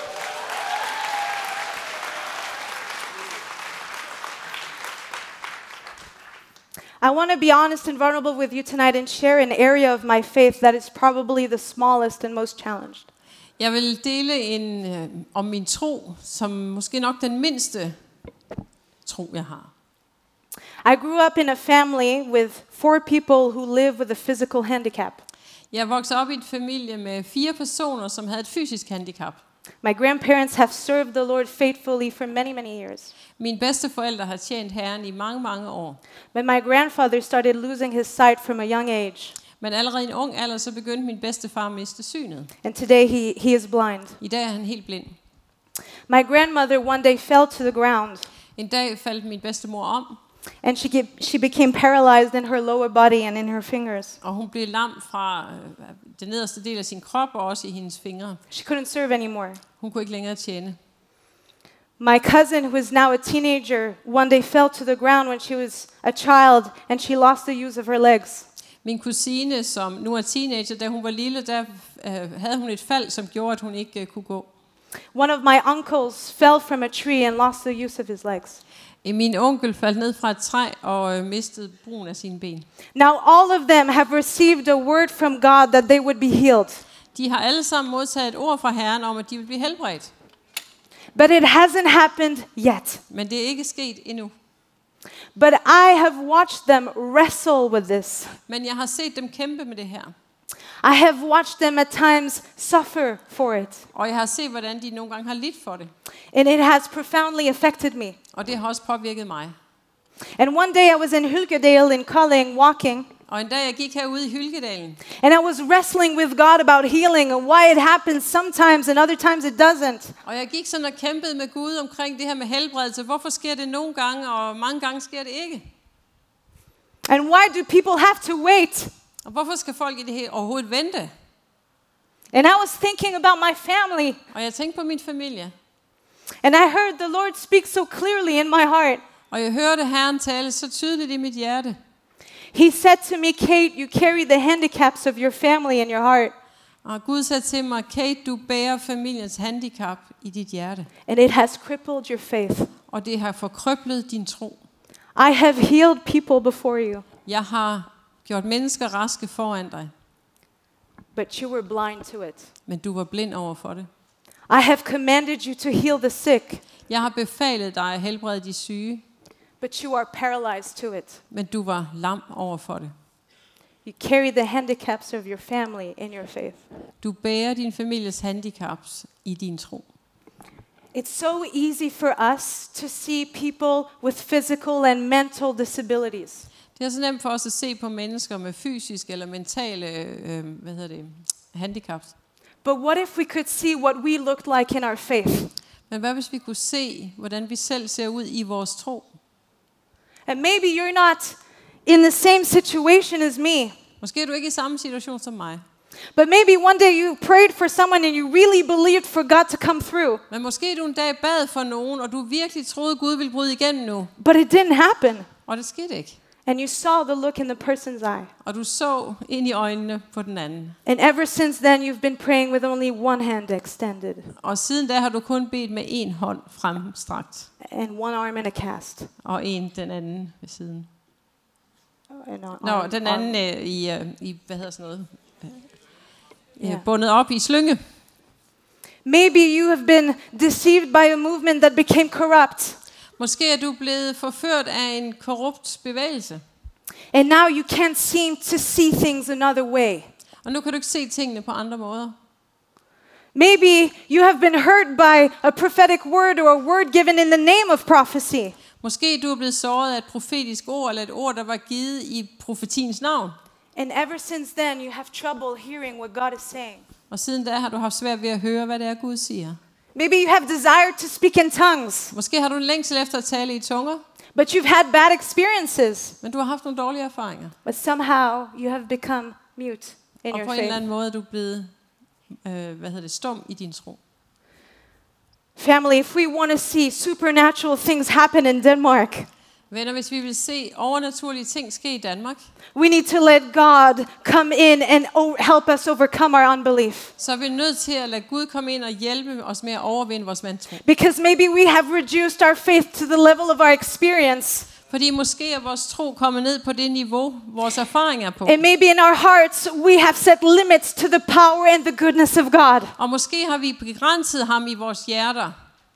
Speaker 1: I want to be honest and vulnerable with you tonight and share an area of my faith that is probably the smallest and most challenged.
Speaker 2: Jeg vil dele en øh, om min tro, som måske nok den mindste tro jeg har.
Speaker 1: I grew up in a family with four people who live with a physical handicap.
Speaker 2: Jeg voksede op i en familie med fire personer, som havde et fysisk handicap.
Speaker 1: My grandparents have served the Lord faithfully for many, many years.
Speaker 2: Mine bedsteforældre har tjent Herren i mange, mange år.
Speaker 1: But my grandfather started losing his sight from a young age.
Speaker 2: Men allerede i en ung alder, så begyndte min bedstefar at miste synet.
Speaker 1: And today he, he is blind.
Speaker 2: I dag er han helt blind.
Speaker 1: My grandmother one day fell to the ground.
Speaker 2: En dag faldt min bedstemor om.
Speaker 1: And she, get, she became paralyzed in her lower body and in her fingers.
Speaker 2: Og hun blev lam fra øh, den nederste del af sin krop og også i hendes fingre.
Speaker 1: She couldn't serve anymore.
Speaker 2: Hun kunne ikke længere tjene.
Speaker 1: My cousin, who is now a teenager, one day fell to the ground when she was a child and she lost the use of her legs.
Speaker 2: Min kusine, som nu er teenager, da hun var lille, der øh, havde hun et fald, som gjorde, at hun ikke øh, kunne gå.
Speaker 1: One of my uncles fell from a tree and lost the use of his legs.
Speaker 2: Min onkel faldt ned fra et træ og øh, mistede brugen af sine ben.
Speaker 1: Now all of them have received a word from God that they would be healed.
Speaker 2: De har alle sammen modtaget et ord fra Herren om, at de vil blive helbredt.
Speaker 1: But it hasn't happened yet.
Speaker 2: Men det er ikke sket endnu.
Speaker 1: But I have watched them wrestle with this.
Speaker 2: Men jeg har set dem kæmpe med det her.
Speaker 1: I have watched them at times suffer for it.
Speaker 2: Og jeg har set, hvordan de nogle gange har lidt for det.
Speaker 1: And it has profoundly affected me.
Speaker 2: Og det har også påvirket mig.
Speaker 1: And one day I was in Hylkedale in Kolding walking.
Speaker 2: Og en dag jeg gik herude i Hylkedalen.
Speaker 1: And I was wrestling with God about healing and why it happens sometimes and other times it doesn't.
Speaker 2: Og jeg gik sådan og kæmpede med Gud omkring det her med helbredelse. Hvorfor sker det nogle gange, og mange gange sker det ikke?
Speaker 1: And why do people have to wait?
Speaker 2: Og hvorfor skal folk i det her overhovedet vente?
Speaker 1: And I was thinking about my family.
Speaker 2: Og jeg tænkte på min familie.
Speaker 1: And I heard the Lord speak so clearly in my heart.
Speaker 2: Og jeg hørte Herren tale så tydeligt i mit hjerte.
Speaker 1: He said to me, Kate, you carry the handicaps of your family in your heart.
Speaker 2: Og Gud sagde til mig, Kate, du bærer familiens handicap i dit hjerte.
Speaker 1: And it has crippled your faith.
Speaker 2: Og det har forkrøblet din tro.
Speaker 1: I have healed people before you.
Speaker 2: Jeg har gjort mennesker raske foran dig.
Speaker 1: But you were blind to it.
Speaker 2: Men du var blind over for det.
Speaker 1: I have commanded you to heal the sick.
Speaker 2: Jeg har befalet dig at helbrede de syge.
Speaker 1: But you are paralyzed to it.
Speaker 2: Men du var lam over for det.
Speaker 1: You carry the handicaps of your family in your faith.
Speaker 2: Du bærer din families handicaps i din tro.
Speaker 1: It's so easy for us to see people with physical and mental disabilities.
Speaker 2: Det er så nemt for os at se på mennesker med fysiske eller mentale øh, hvad hedder det, handicaps.
Speaker 1: But what if we could see what we looked like in our faith?
Speaker 2: Men hvad hvis vi kunne se, hvordan vi selv ser ud i vores tro?
Speaker 1: And maybe you're not in the same situation as me.
Speaker 2: Måske er du ikke i samme situation som mig.
Speaker 1: But maybe one day you prayed for someone and you really believed for God to come through.
Speaker 2: Men måske du en dag bad for nogen, og du virkelig troede, Gud ville bryde igennem nu.
Speaker 1: But it didn't happen.
Speaker 2: Og det skete ikke.
Speaker 1: And you saw the look in the person's eye.
Speaker 2: Og du så ind i øjnene på den anden.
Speaker 1: And ever since then you've been praying with only one hand extended.
Speaker 2: Og siden da har du kun bedt med en hånd fremstrakt.
Speaker 1: And one arm in a cast.
Speaker 2: Og en den anden ved siden.
Speaker 1: And arm,
Speaker 2: Nå, den
Speaker 1: arm.
Speaker 2: anden øh, i, øh, i, hvad hedder sådan noget? Øh,
Speaker 1: Yeah.
Speaker 2: bundet op i slynge.
Speaker 1: Maybe you have been deceived by a movement that became corrupt.
Speaker 2: Måske er du blevet forført af en korrupt bevægelse.
Speaker 1: And now you can't seem to see things another way.
Speaker 2: Og nu kan du ikke se tingene på andre måder.
Speaker 1: Maybe you have been hurt by a prophetic word or a word given in the name of prophecy.
Speaker 2: Måske du er blevet såret af et profetisk ord, eller et ord, der var givet i profetiens navn.
Speaker 1: And ever since then you have trouble hearing what God is saying.
Speaker 2: Og siden da har du haft svært ved at høre, hvad det er, Gud siger.
Speaker 1: Maybe you have desired to speak in tongues,
Speaker 2: Måske har du en længsel efter at tale i tunger,
Speaker 1: but you've had bad experiences.
Speaker 2: men du har haft nogle dårlige erfaringer.
Speaker 1: But somehow you have become mute in
Speaker 2: Og
Speaker 1: your
Speaker 2: på en eller
Speaker 1: faith.
Speaker 2: anden måde er du blevet øh, hvad hedder det, stum i din tro.
Speaker 1: Family, if we want to see supernatural things happen in Denmark,
Speaker 2: Venner, hvis vi vil se overnaturlige ting ske i Danmark,
Speaker 1: we need to let God come in and o- help us overcome our unbelief.
Speaker 2: så er vi nødt til at lade Gud komme ind og hjælpe os med at overvinde vores vantro.
Speaker 1: Because maybe we have reduced our faith to the level of our experience.
Speaker 2: Fordi måske er vores tro kommet ned på det niveau, vores erfaring er på.
Speaker 1: And maybe in our hearts we have set limits to the power and the goodness of God.
Speaker 2: Og måske har vi begrænset ham i vores hjerter.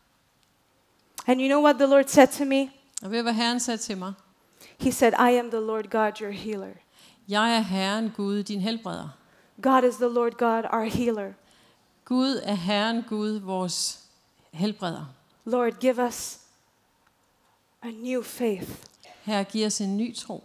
Speaker 1: And you know what the Lord said to me?
Speaker 2: Og ved hvad Herren sagde til mig?
Speaker 1: He said, I am the Lord God, your healer.
Speaker 2: Jeg er Herren Gud, din helbreder.
Speaker 1: God is the Lord God, our healer.
Speaker 2: Gud er Herren Gud, vores helbreder.
Speaker 1: Lord, give us a new faith.
Speaker 2: Herre, giv os en ny tro.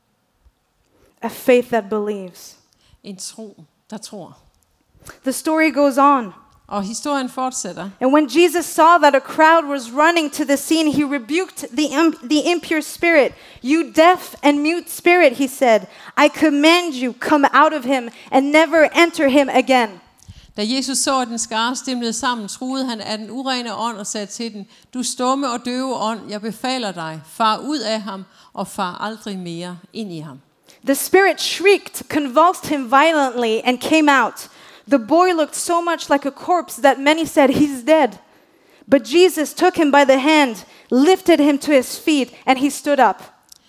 Speaker 1: A faith that believes.
Speaker 2: En tro, der tror.
Speaker 1: The story goes on.
Speaker 2: Og historien fortsætter.
Speaker 1: And when Jesus saw that a crowd was running to the scene, he rebuked the, im- the impure spirit. You deaf and mute spirit, he said, I command you, come out of him and never enter him again.
Speaker 2: Da Jesus så, at den skare stimlede sammen, truede han af den urene ånd og sagde til den, du stumme og døve ånd, jeg befaler dig, far ud af ham og far aldrig mere ind i ham.
Speaker 1: The spirit shrieked, convulsed him violently, and came out. The boy looked so much like a corpse that many said, "He's dead." But Jesus took him by the hand, lifted him to his feet, and he stood up.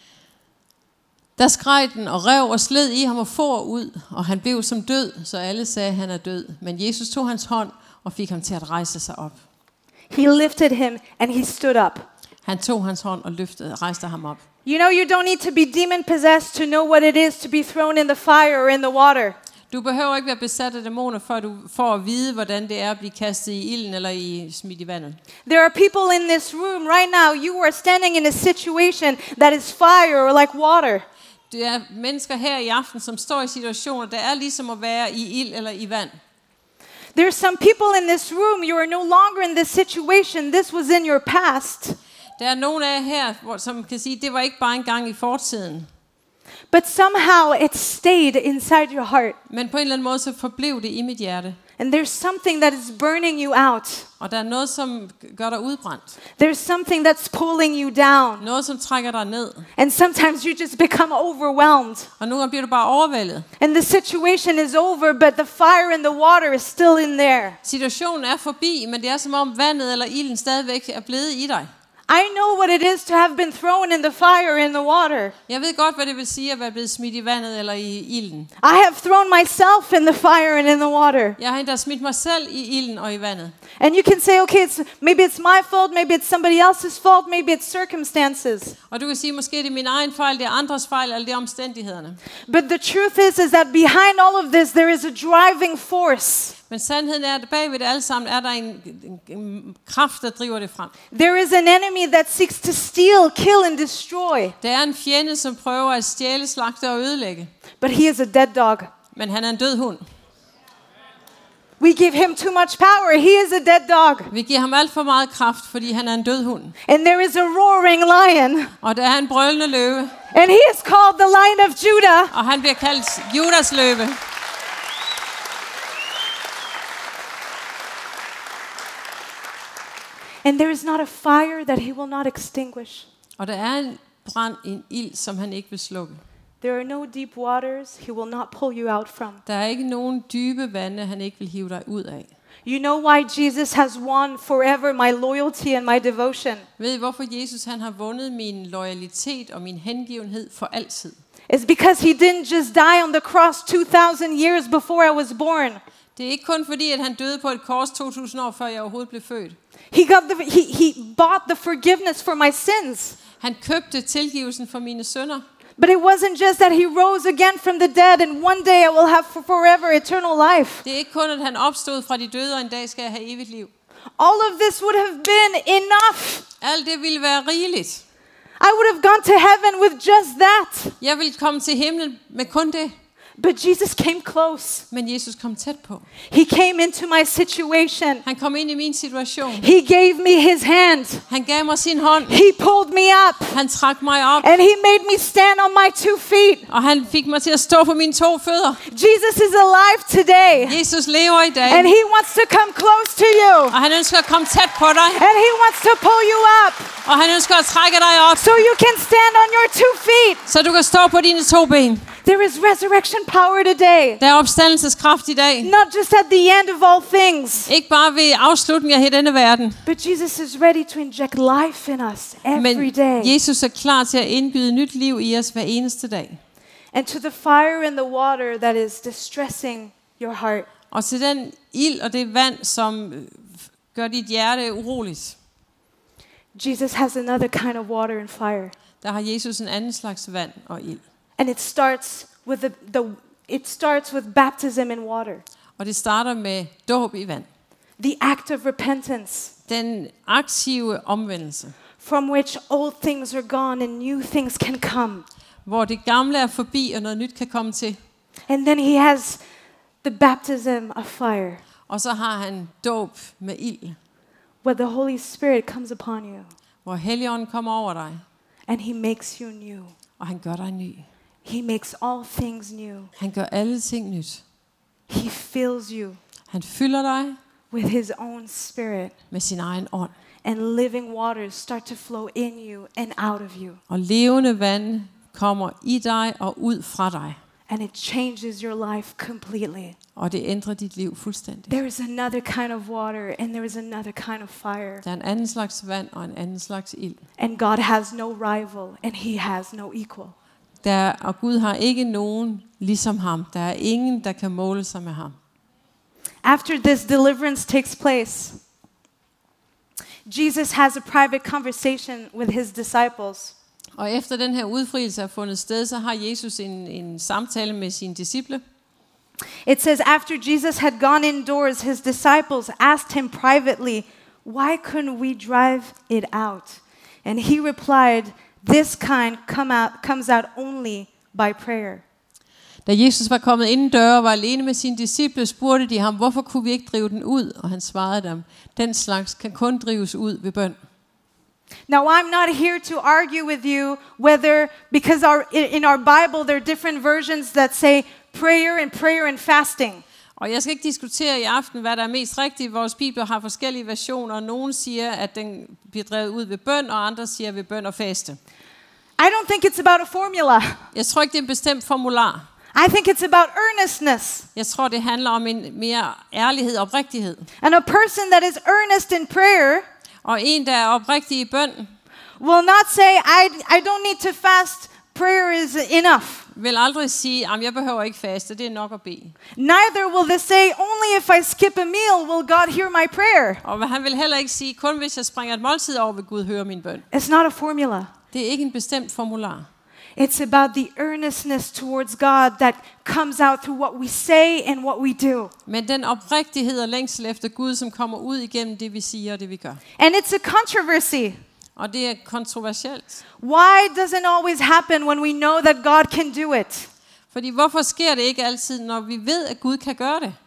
Speaker 2: Der skreg den og rev og sled i ham og for ud, og han blev som død, så alle sagde, han er død. Men Jesus tog hans hånd og fik ham til at rejse sig op.
Speaker 1: He lifted him, and he stood up.
Speaker 2: Han tog hans hånd og løftede, rejste ham op.
Speaker 1: You know, you don't need to be demon-possessed to know what it is to be thrown in the fire or in the water.
Speaker 2: Du behøver ikke være besat af dæmoner, for, du, for at vide, hvordan det er at blive kastet i ilden eller i smidt i vandet.
Speaker 1: There are people in this room right now, you are standing in a situation that is fire or like water.
Speaker 2: Det er mennesker her i aften, som står i situationer, der er ligesom at være i ild eller i vand.
Speaker 1: There's some people in this room, you are no longer in this situation, this was in your past.
Speaker 2: Der er nogle af jer her, hvor, som kan sige, det var ikke bare en gang i fortiden.
Speaker 1: But somehow it stayed inside your heart.
Speaker 2: Men på en eller anden måde, så forblev det i mit hjerte.
Speaker 1: And there's something that is burning you out.
Speaker 2: Og der er noget, som gør dig udbrændt.
Speaker 1: There's something that's pulling you down.
Speaker 2: Noget, som trækker dig ned.
Speaker 1: And sometimes you just become overwhelmed.
Speaker 2: Og nogle gange bliver du bare overvældet.
Speaker 1: And the situation is over, but the fire and the water is still in there.
Speaker 2: Situationen er forbi, men det er som om vandet eller ilden stadigvæk er blevet i dig.
Speaker 1: I know what it is to have been thrown in the fire or in the water.
Speaker 2: Jeg ved godt, hvad det vil sige at være blevet smidt i vandet eller i ilden.
Speaker 1: I have thrown myself in the fire and in the water.
Speaker 2: Jeg har endda smidt mig selv i ilden og i vandet.
Speaker 1: And you can say, okay, it's, maybe it's my fault, maybe it's somebody else's fault, maybe it's circumstances.
Speaker 2: Og du kan sige, måske det er min egen fejl, det er andres fejl, eller det er omstændighederne.
Speaker 1: But the truth is, is that behind all of this, there is a driving force.
Speaker 2: Men sandheden er, at bagved det alle sammen er der en, en, en kraft, der driver det frem.
Speaker 1: There is an enemy that seeks to steal, kill and destroy.
Speaker 2: Der er en fjende, som prøver at stjæle, slagte og ødelægge.
Speaker 1: But he is a dead dog.
Speaker 2: Men han er en død hund.
Speaker 1: We give him too much power. He is a dead dog.
Speaker 2: Vi giver ham alt for meget kraft, fordi han er en død hund.
Speaker 1: And there is a roaring lion.
Speaker 2: Og der er en brølende løve.
Speaker 1: And he is called the Lion of Judah.
Speaker 2: Og han bliver kaldt Judas løve.
Speaker 1: And there is not a fire that he will not extinguish.
Speaker 2: Og der er en brand, en ild, som han ikke vil slukke.
Speaker 1: There are no deep waters he will not pull you out from.
Speaker 2: Der er ikke nogen dybe vande, han ikke vil hive dig ud af.
Speaker 1: You know why Jesus has won forever my loyalty and my devotion?
Speaker 2: Ved I, hvorfor Jesus han har vundet min loyalitet og min hengivenhed for altid?
Speaker 1: It's because he didn't just die on the cross two thousand years before I was born.
Speaker 2: Det er ikke kun fordi, at han døde på et kors to tusind år før jeg overhovedet blev født.
Speaker 1: He got the he he bought the forgiveness for my sins.
Speaker 2: Han købte tilgivelsen for mine synder.
Speaker 1: But it wasn't just that he rose again from the dead and one day I will have for forever eternal life.
Speaker 2: Det er ikke kun at han opstod fra de døde og en dag skal jeg have evigt liv.
Speaker 1: All of this would have been enough.
Speaker 2: Alt det ville være rigeligt.
Speaker 1: I would have gone to heaven with just that.
Speaker 2: Jeg ville komme til himlen med kun det.
Speaker 1: But Jesus came close.
Speaker 2: Men Jesus kom tæt på.
Speaker 1: He came into my situation.
Speaker 2: Han kom ind i min situation.
Speaker 1: He gave me his hand.
Speaker 2: Han gav mig sin hånd.
Speaker 1: He pulled me up.
Speaker 2: Han trak mig op.
Speaker 1: And he made me stand on my two feet.
Speaker 2: Og han fik mig til at stå på mine to fødder.
Speaker 1: Jesus is alive today.
Speaker 2: Jesus lever i dag.
Speaker 1: And he wants to come close to you.
Speaker 2: Og han ønsker at komme tæt på dig.
Speaker 1: And he wants to pull you up.
Speaker 2: Og han ønsker at trække dig op.
Speaker 1: So you can stand on your two feet.
Speaker 2: Så du kan stå på dine to ben.
Speaker 1: There is resurrection power today.
Speaker 2: Der er opstandelseskraft i dag.
Speaker 1: Not just at the end of all things.
Speaker 2: Ikke bare ved afslutningen af denne verden.
Speaker 1: But Jesus is ready to inject life in us every
Speaker 2: Men
Speaker 1: day.
Speaker 2: Jesus er klar til at indgyde nyt liv i os hver eneste dag.
Speaker 1: And to the fire and the water that is distressing your heart.
Speaker 2: Og til den ild og det vand, som gør dit hjerte uroligt.
Speaker 1: Jesus has another kind of water and fire.
Speaker 2: Der har Jesus en anden slags vand og ild.
Speaker 1: And it starts with the, the it starts with baptism in water.
Speaker 2: Og det starter med dåb i vand.
Speaker 1: The act of repentance.
Speaker 2: Den aktive omvendelse.
Speaker 1: From which old things are gone and new things can come.
Speaker 2: Hvor det gamle er forbi og noget nyt kan komme til.
Speaker 1: And then he has the baptism of fire.
Speaker 2: Og så har han dåb med ild.
Speaker 1: Where the Holy Spirit comes upon you.
Speaker 2: Hvor Helligånden kommer over dig.
Speaker 1: And he makes you new.
Speaker 2: Og han gør dig ny.
Speaker 1: He makes all things new.
Speaker 2: Han gør alle ting nyt.
Speaker 1: He fills you
Speaker 2: Han fylder dig
Speaker 1: with his own spirit.
Speaker 2: med sin egen ånd.
Speaker 1: And living waters start to flow in you and out of you.
Speaker 2: Og levende vand kommer i dig og ud fra dig.
Speaker 1: And it changes your life completely.
Speaker 2: Og det ændrer dit liv fuldstændig.
Speaker 1: There is another kind of water and there is another kind of fire.
Speaker 2: Der er en anden slags vand og en anden slags ild.
Speaker 1: And God has no rival and he has no equal.
Speaker 2: Der, og Gud har ikke nogen ligesom ham. Der er ingen, der kan måle sig med ham.
Speaker 1: After this deliverance takes place, Jesus has a private conversation with his disciples.
Speaker 2: Og efter den her udfrielse er fundet sted, så har Jesus en, en samtale med sine disciple.
Speaker 1: It says, after Jesus had gone indoors, his disciples asked him privately, why couldn't we drive it out? And he replied, this kind come out, comes out only by prayer.
Speaker 2: Da Jesus var kommet indendør og var alene med sine disciple, spurgte de ham, hvorfor kunne vi ikke drive den ud? Og han svarede dem, den slags kan kun drives ud ved bøn.
Speaker 1: Now, I'm not here to argue with you whether, because our, in our Bible there are different versions that say prayer and prayer and fasting.
Speaker 2: Og jeg skal ikke diskutere i aften, hvad der er mest rigtigt. Vores bibler har forskellige versioner. Nogen siger, at den bliver drevet ud ved bøn, og andre siger ved bøn og faste.
Speaker 1: I don't think it's about a formula.
Speaker 2: Jeg tror ikke, det er en bestemt formular.
Speaker 1: I think it's about earnestness.
Speaker 2: Jeg tror, det handler om en mere ærlighed og oprigtighed.
Speaker 1: And a person that is earnest in prayer
Speaker 2: Og en, der er oprigtig i bøn,
Speaker 1: will not say, I, I don't need to fast, prayer is enough.
Speaker 2: vil aldrig sige, at jeg behøver ikke faste, det er nok at bede.
Speaker 1: Neither will they say, only if I skip a meal will God hear my prayer.
Speaker 2: Og han vil heller ikke sige, kun hvis jeg springer et måltid over, vil Gud høre min bøn.
Speaker 1: It's not a formula.
Speaker 2: Det er ikke en bestemt formular.
Speaker 1: It's about the earnestness towards God that comes out through what we say and what we do.
Speaker 2: Men den oprigtighed og længsel efter Gud, som kommer ud igennem det, vi siger og det, vi gør.
Speaker 1: And it's a controversy.
Speaker 2: Og det er kontroversielt.
Speaker 1: Why does it always happen when we know that God can do it?
Speaker 2: Fordi hvorfor sker det ikke altid, når vi ved, at Gud kan gøre det?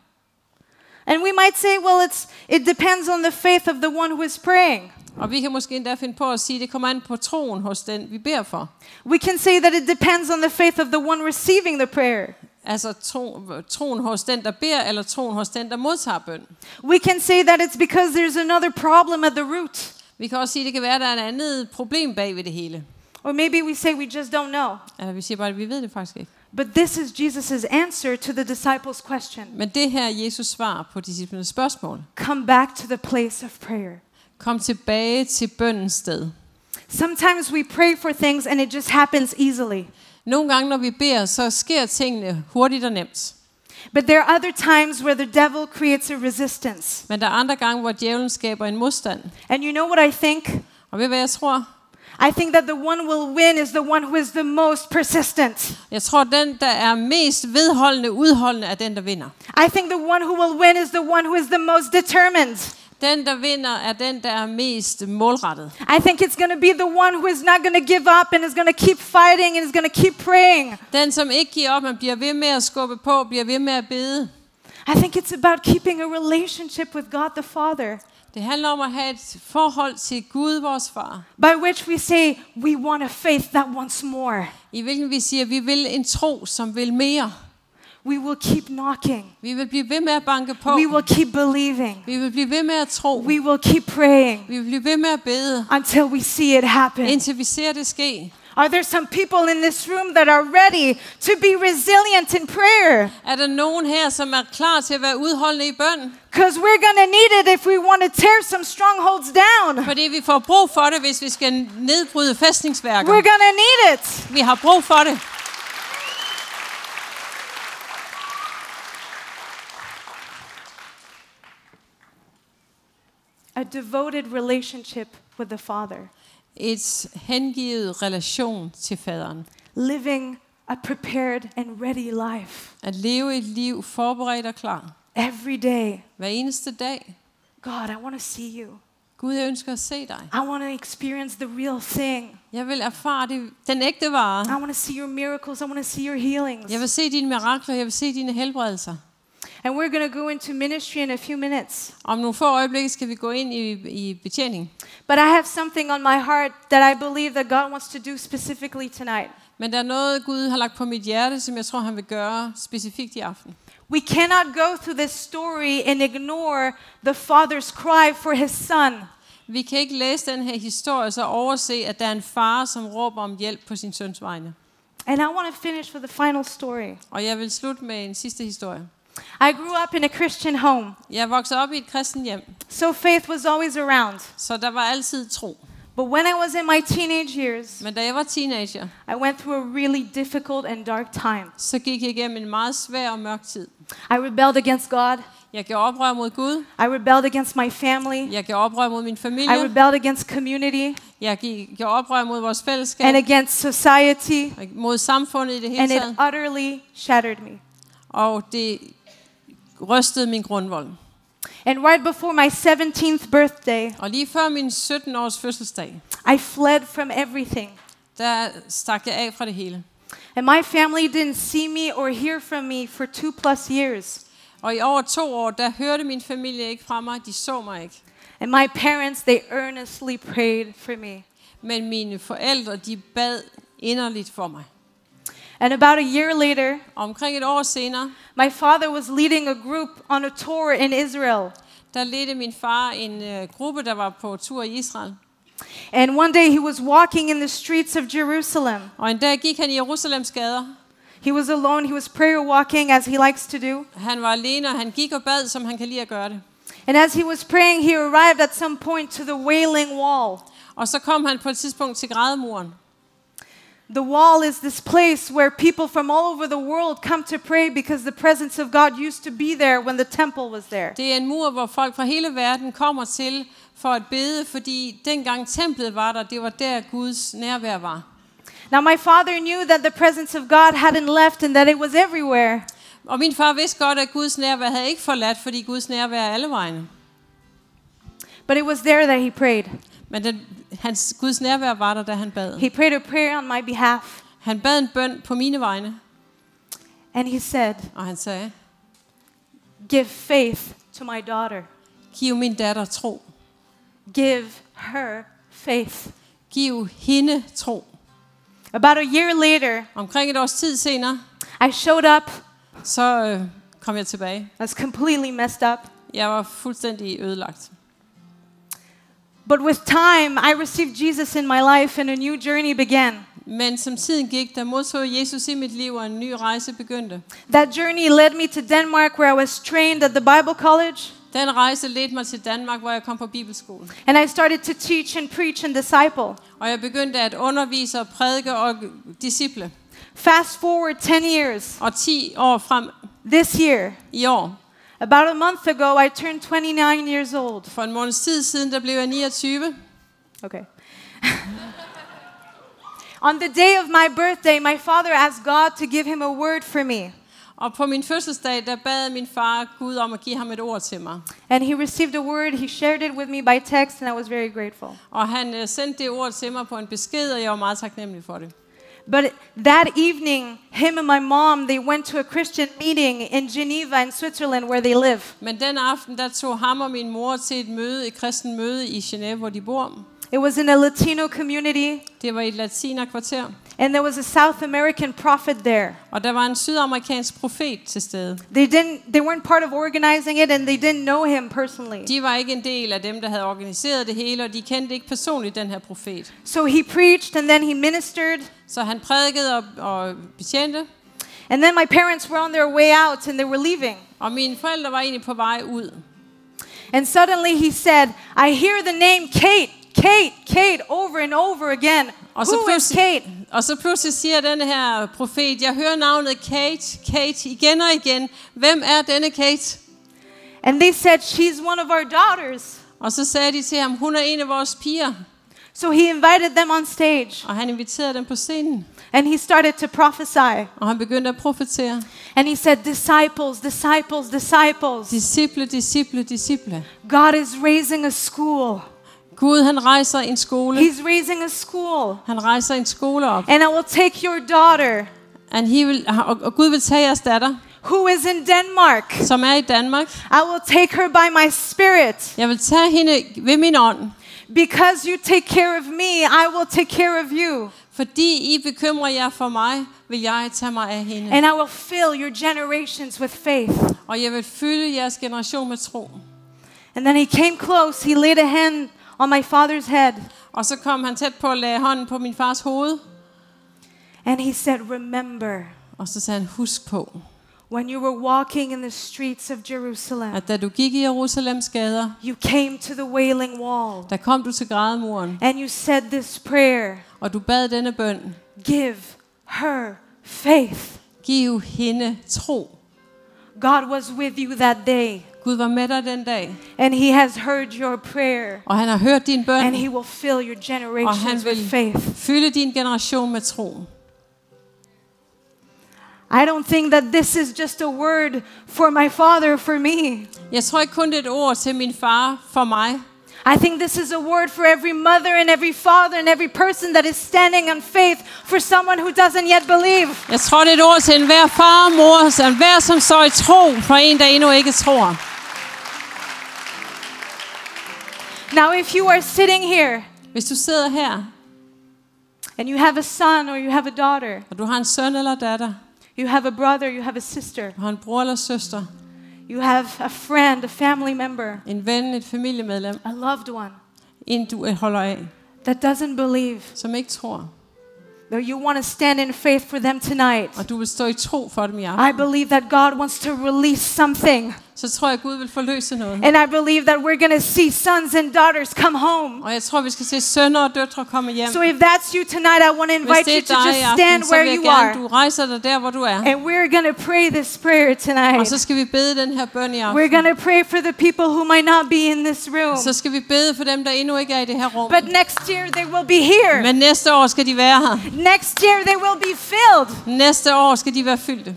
Speaker 1: And we might say, well, it's, it depends on the faith of the one who is praying.
Speaker 2: Og vi kan måske endda finde på at sige, at det kommer an på troen hos den, vi beder for.
Speaker 1: We can say that it depends on the faith of the one receiving the prayer.
Speaker 2: Altså tro, troen hos den, der beder, eller troen hos den, der modtager bøn.
Speaker 1: We can say that it's because there's another problem at the root.
Speaker 2: Vi kan også sige, at det kan være, at der er et andet problem bag ved det hele.
Speaker 1: Or maybe we say we just don't know.
Speaker 2: Eller vi siger bare, at vi ved det faktisk ikke.
Speaker 1: But this is Jesus' answer to the disciples' question.
Speaker 2: Men det her er Jesus svar på disciplernes spørgsmål.
Speaker 1: Come back to the place of prayer.
Speaker 2: Kom tilbage til bønnens sted.
Speaker 1: Sometimes we pray for things and it just happens easily.
Speaker 2: Nogle gange, når vi beder, så sker tingene hurtigt og nemt.
Speaker 1: But there are other times where the devil creates a resistance.
Speaker 2: Men der er andre gange, hvor djævlen skaber en modstand.
Speaker 1: And you know what I think?
Speaker 2: Og ved hvad jeg tror?
Speaker 1: I think that the one will win is the one who is the most persistent.
Speaker 2: Jeg tror, den, der er mest vedholdende, udholdende, er den, der vinder.
Speaker 1: I think the one who will win is the one who is the most determined.
Speaker 2: Den, der vinder, er den, der er mest målrettet.
Speaker 1: I think it's going to be the one who is not going to give up and is going to keep fighting and is going to keep praying.
Speaker 2: Den, som ikke giver op, man bliver ved med at skubbe på, bliver ved med at bede.
Speaker 1: I think it's about keeping a relationship with God the Father.
Speaker 2: Det handler om at have et forhold til Gud, vores far.
Speaker 1: By which we say, we want a faith that wants more.
Speaker 2: I hvilken vi siger, vi vil en tro, som vil mere.
Speaker 1: We will keep knocking.
Speaker 2: Vi vil blive ved med at banke på.
Speaker 1: We will keep believing.
Speaker 2: Vi vil blive ved med at tro.
Speaker 1: We will keep praying.
Speaker 2: Vi vil blive ved med at bede,
Speaker 1: until we see it happen.
Speaker 2: indtil vi ser det ske.
Speaker 1: Are there some people in this room that are ready to be resilient in prayer?
Speaker 2: Er der nogen her, som er klar til at være udholdende i bøn?
Speaker 1: Because we're going to need it if we want to tear some strongholds down.
Speaker 2: Fordi vi får brug for det, hvis vi skal nedbryde fæstningsværker.
Speaker 1: We're going to need it.
Speaker 2: Vi har brug for det.
Speaker 1: A devoted relationship with the Father.
Speaker 2: Et hengivet relation til faderen.
Speaker 1: Living a prepared and ready life.
Speaker 2: At leve et liv forberedt og klar.
Speaker 1: Every day.
Speaker 2: Hver eneste dag.
Speaker 1: God, I want to see you.
Speaker 2: Gud, jeg ønsker at se dig.
Speaker 1: I want to experience the real thing.
Speaker 2: Jeg vil erfare det, den ægte vare.
Speaker 1: I want to see your miracles. I want to see your healings.
Speaker 2: Jeg vil se dine mirakler. Jeg vil se dine helbredelser.
Speaker 1: And we're going to go into ministry in a few minutes.
Speaker 2: Om nogle få øjeblikke skal vi gå ind i, i betjening.
Speaker 1: But I have something on my heart that I believe that God wants to do specifically tonight.
Speaker 2: Men der er noget, Gud har lagt på mit hjerte, som jeg tror, han vil gøre specifikt i aften.
Speaker 1: We cannot go through this story and ignore the father's cry for his son.
Speaker 2: Vi kan ikke læse den her historie så overse, at der er en far, som råber om hjælp på sin søns vegne.
Speaker 1: And I want to finish with the final story.
Speaker 2: Og jeg vil slutte med en sidste historie.
Speaker 1: I grew up in a Christian home,
Speaker 2: Jeg voksede op i et kristen hjem,
Speaker 1: so faith was always around.
Speaker 2: så der var altid tro.
Speaker 1: But when I was in my teenage years,
Speaker 2: Men da jeg var teenager,
Speaker 1: I went through a really difficult and dark time.
Speaker 2: så gik jeg igennem en meget svær og mørk tid.
Speaker 1: I rebelled against God.
Speaker 2: Jeg gjorde oprør mod Gud.
Speaker 1: I rebelled against my family.
Speaker 2: Jeg gjorde oprør mod min
Speaker 1: I
Speaker 2: familie.
Speaker 1: rebelled against community
Speaker 2: Jeg gik- gjorde oprør mod vores
Speaker 1: and
Speaker 2: fællesskab.
Speaker 1: against society,
Speaker 2: Og mod samfundet i det hele
Speaker 1: and it
Speaker 2: taget.
Speaker 1: utterly shattered me.
Speaker 2: Og det rystede min grundvold.
Speaker 1: And right before my seventeenth birthday,
Speaker 2: Og lige før min sytten års fødselsdag,
Speaker 1: I fled from everything.
Speaker 2: der stak jeg af fra det hele.
Speaker 1: And my family didn't see me or hear from me for two plus years.
Speaker 2: Og i over to år, der hørte min familie ikke fra mig. De så mig ikke.
Speaker 1: And my parents, they earnestly prayed for me.
Speaker 2: Men mine forældre, de bad inderligt for mig.
Speaker 1: And about a year later,
Speaker 2: Og omkring et år senere,
Speaker 1: my father was leading a group on a tour in Israel.
Speaker 2: der ledte min far en øh, gruppe, der var på tur i Israel.
Speaker 1: And one day he was walking in the streets of Jerusalem.
Speaker 2: Og en dag gik han i Jerusalems gader.
Speaker 1: He was alone. He was prayer walking as he likes to do.
Speaker 2: Han var alene, og han gik og bad, som han kan lide at gøre det.
Speaker 1: And as he was praying, he arrived at some point to the Wailing Wall.
Speaker 2: Og så kom han på et tidspunkt til grædemuren.
Speaker 1: The wall is this place where people from all over the world come to pray because the presence of God used to be there when the temple was there.
Speaker 2: Det er en mur, hvor folk fra hele verden kommer til for at bede, fordi dengang templet var der, det var der Guds nærvær var.
Speaker 1: Now my father knew that the presence of God hadn't left and that it was everywhere.
Speaker 2: Og min far vidste godt, at Guds nærvær havde ikke forladt, fordi Guds nærvær er alle vegne.
Speaker 1: But it was there that he prayed.
Speaker 2: Men den, hans Guds nærvær var der, da han bad.
Speaker 1: He prayed a prayer on my behalf.
Speaker 2: Han bad en bøn på mine vegne,
Speaker 1: And he said,
Speaker 2: og han sagde,
Speaker 1: give faith to my daughter.
Speaker 2: giv min datter tro.
Speaker 1: Give her faith.
Speaker 2: Giv hende tro.
Speaker 1: About a year later,
Speaker 2: Omkring et års tid senere,
Speaker 1: I showed up.
Speaker 2: så øh, kom jeg tilbage.
Speaker 1: I was completely messed up.
Speaker 2: Jeg var fuldstændig ødelagt.
Speaker 1: But with time, I received Jesus in my life and a new journey began.
Speaker 2: Men som tiden gik, der modtog Jesus i mit liv, og en ny rejse begyndte.
Speaker 1: That journey led me to Denmark, where I was trained at the Bible College.
Speaker 2: Den rejse ledte mig til Danmark, hvor jeg kom på bibelskole.
Speaker 1: And I started to teach and preach and disciple.
Speaker 2: Og jeg begyndte at undervise og prædike og disciple.
Speaker 1: Fast forward ten years.
Speaker 2: Og ti år frem
Speaker 1: This year,
Speaker 2: i år,
Speaker 1: about a month ago, I turned twenty-nine years old.
Speaker 2: for en måneds tid siden, der blev jeg niogtyve.
Speaker 1: Okay. On the day of my birthday, my father asked God to give him a word for me.
Speaker 2: Og på min fødselsdag, der bad min far Gud om at give ham et ord til mig.
Speaker 1: And he received a word. He shared it with me by text, and I was very grateful.
Speaker 2: Og han øh, sendte det ord til mig på en besked, og jeg var meget taknemmelig for det.
Speaker 1: But that evening, him and my mom, they went to a Christian meeting in Geneva in Switzerland, where they live.
Speaker 2: Men den aften, der tog ham og min mor til et møde, et kristen møde i Genève, hvor de bor.
Speaker 1: It was in a Latino community,
Speaker 2: Det var i et latinerkvarter.
Speaker 1: and there was a South American prophet there.
Speaker 2: Og der var en sydamerikansk profet til stede.
Speaker 1: They didn't, they weren't part of organizing it, and they didn't know him personally.
Speaker 2: De var ikke en del af dem, der havde organiseret det hele, og de kendte ikke personligt den her profet.
Speaker 1: So he preached, and then he ministered,
Speaker 2: Så han prædikede og, og betjente,
Speaker 1: and then my parents were on their way out, and they were leaving.
Speaker 2: og mine forældre var egentlig på vej ud.
Speaker 1: And suddenly he said, I hear the name Kate, Kate, Kate, over and over again.
Speaker 2: Og så,
Speaker 1: Who is
Speaker 2: pludselig,
Speaker 1: Kate?
Speaker 2: og så pludselig siger denne her profet, jeg hører navnet Kate, Kate igen og igen. Hvem er denne Kate?
Speaker 1: And they said, she's one of our daughters.
Speaker 2: Og så sagde de til ham, hun er en af vores piger.
Speaker 1: So he invited them on stage,
Speaker 2: Og han inviterede dem på scenen,
Speaker 1: and he started to prophesy.
Speaker 2: og han begyndte at profetere.
Speaker 1: And he said, disciples, disciples, disciples.
Speaker 2: Disciple, disciple, disciple.
Speaker 1: God is raising a school.
Speaker 2: Gud, han rejser en skole.
Speaker 1: He's raising a school.
Speaker 2: Han rejser en skole op.
Speaker 1: And I will take your daughter,
Speaker 2: And he will, og, og Gud vil tage jeres datter,
Speaker 1: who is in Denmark.
Speaker 2: som er i Danmark.
Speaker 1: I will take her by my spirit.
Speaker 2: Jeg vil tage hende ved min ånd.
Speaker 1: Because you take care of me, I will take care of you.
Speaker 2: Fordi I bekymrer jer for mig, vil jeg tage mig af hende.
Speaker 1: And I will fill your generations with faith.
Speaker 2: Og jeg vil fylde jeres generation med tro.
Speaker 1: And then he came close. He laid a hand on my father's head.
Speaker 2: Og så kom han tæt på at lagde hånden på min fars hoved.
Speaker 1: And he said, remember,
Speaker 2: Og så sagde han, husk på,
Speaker 1: when you were walking in the streets of Jerusalem,
Speaker 2: at da du gik i Jerusalems gader,
Speaker 1: you came to the Wailing Wall,
Speaker 2: der kom du til grædemuren,
Speaker 1: and you said this prayer,
Speaker 2: og du bad denne bøn.
Speaker 1: give her faith.
Speaker 2: Giv hende tro.
Speaker 1: God was with you that day,
Speaker 2: Gud var med dig den dag,
Speaker 1: and he has heard your prayer,
Speaker 2: og han har hørt din
Speaker 1: and
Speaker 2: bøn,
Speaker 1: he will fill your
Speaker 2: og
Speaker 1: generations
Speaker 2: han
Speaker 1: with
Speaker 2: vil
Speaker 1: faith.
Speaker 2: fylde din generation med tro.
Speaker 1: I don't think that this is just a word for my father, for me.
Speaker 2: Jeg tror ikke kun det er et ord til min far, for mig.
Speaker 1: I think this is a word for every mother and every father and every person that is standing on faith for someone who doesn't yet believe.
Speaker 2: Jeg tror, det er et ord til enhver far og mor, så enhver, som står i tro, for en, der endnu ikke tror.
Speaker 1: Now, if you are sitting here
Speaker 2: Hvis du sidder her,
Speaker 1: and you have a son or you have a daughter,
Speaker 2: og du har en søn eller datter,
Speaker 1: you have a brother, you have a sister,
Speaker 2: du har en bror eller søster,
Speaker 1: you have a friend, a family member,
Speaker 2: en ven, et familiemedlem,
Speaker 1: a loved one
Speaker 2: en du holder af,
Speaker 1: that doesn't believe,
Speaker 2: som ikke tror,
Speaker 1: that you want to stand in faith for them tonight,
Speaker 2: og du vil stå i tro for dem i aften,
Speaker 1: I believe that God wants to release something.
Speaker 2: så tror jeg, at Gud vil forløse noget.
Speaker 1: And I believe that we're going to see sons and daughters come home.
Speaker 2: Og jeg tror, vi skal se sønner og døtre komme hjem.
Speaker 1: So if that's you tonight, I want to
Speaker 2: Hvis
Speaker 1: invite
Speaker 2: det
Speaker 1: you
Speaker 2: er
Speaker 1: to
Speaker 2: dig
Speaker 1: just
Speaker 2: i aften,
Speaker 1: stand
Speaker 2: så
Speaker 1: where
Speaker 2: vil jeg
Speaker 1: you
Speaker 2: gerne,
Speaker 1: are.
Speaker 2: du rejser dig der, hvor du er.
Speaker 1: And we're going to pray this prayer
Speaker 2: Og
Speaker 1: tonight.
Speaker 2: så skal vi bede den her bøn i
Speaker 1: We're
Speaker 2: aften.
Speaker 1: going to pray for the people who might not be in this room.
Speaker 2: Så skal vi bede for dem, der endnu ikke er i det her rum.
Speaker 1: But next year they will be here.
Speaker 2: Men næste år skal de være her.
Speaker 1: Next year they will be filled.
Speaker 2: Næste år skal de være fyldte.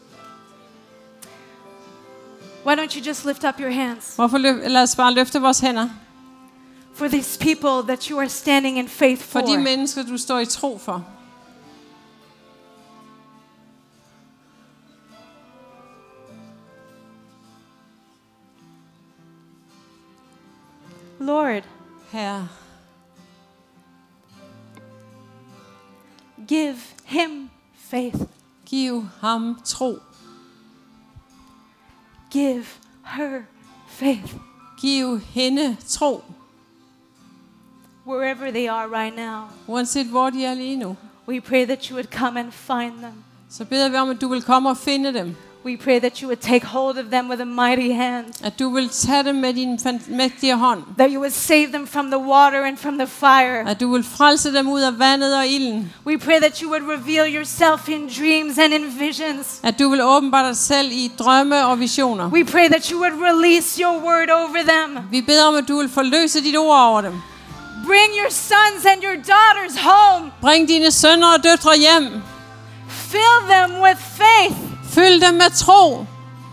Speaker 1: Why don't you just lift up your hands
Speaker 2: Hvorfor løf, lad os bare løfte vores hænder
Speaker 1: for these people that you are standing in faith
Speaker 2: for
Speaker 1: for?
Speaker 2: de mennesker, du står i tro for.
Speaker 1: Lord,
Speaker 2: Herre,
Speaker 1: give him faith.
Speaker 2: giv ham tro.
Speaker 1: Give her faith.
Speaker 2: Giv hende tro.
Speaker 1: Wherever they are right now,
Speaker 2: Uanset hvor de er lige nu.
Speaker 1: we pray that you would come and find them.
Speaker 2: Så beder vi om, at du vil komme og finde dem.
Speaker 1: We pray that you would take hold of them with a mighty hand.
Speaker 2: At du vil tage dem med din mægtige hånd.
Speaker 1: That you would save them from the water and from the fire.
Speaker 2: At du vil frelse dem ud af vandet og ilden.
Speaker 1: We pray that you would reveal yourself in dreams and in visions.
Speaker 2: At du vil åbenbare dig selv i drømme og visioner.
Speaker 1: We pray that you would release your word over them.
Speaker 2: Vi beder om, at du vil forløse dit ord over dem.
Speaker 1: Bring your sons and your daughters home.
Speaker 2: Bring dine sønner og døtre hjem.
Speaker 1: Fill them with faith.
Speaker 2: Fyld dem med tro.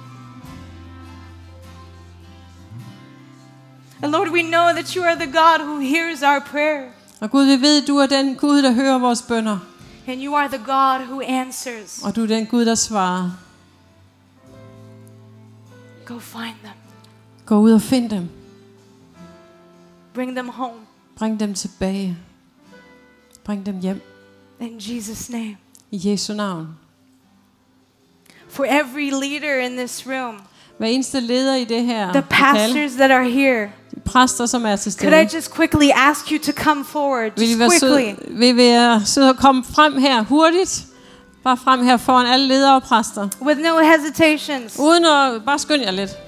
Speaker 1: And Lord, we know that you are the God who hears our prayer.
Speaker 2: Og Gud, vi ved, du er den Gud, der hører vores bønner.
Speaker 1: And you are the God who answers.
Speaker 2: Og du er den Gud, der svarer.
Speaker 1: Go find them.
Speaker 2: Gå ud og find dem.
Speaker 1: Bring them home.
Speaker 2: Bring dem tilbage. Bring dem hjem.
Speaker 1: In Jesus' name.
Speaker 2: I Jesu navn.
Speaker 1: For every leader in this room,
Speaker 2: Hver eneste leder i det her
Speaker 1: the
Speaker 2: lokale,
Speaker 1: pastors that are here,
Speaker 2: de præster, som er til
Speaker 1: could I
Speaker 2: stede.
Speaker 1: just quickly ask you to come forward?
Speaker 2: Vil I
Speaker 1: Just
Speaker 2: være
Speaker 1: quickly.
Speaker 2: sød, vil I være sød at komme frem her hurtigt? Bare frem her foran alle ledere og præster.
Speaker 1: With no hesitations.
Speaker 2: Uden at bare skynde jer lidt.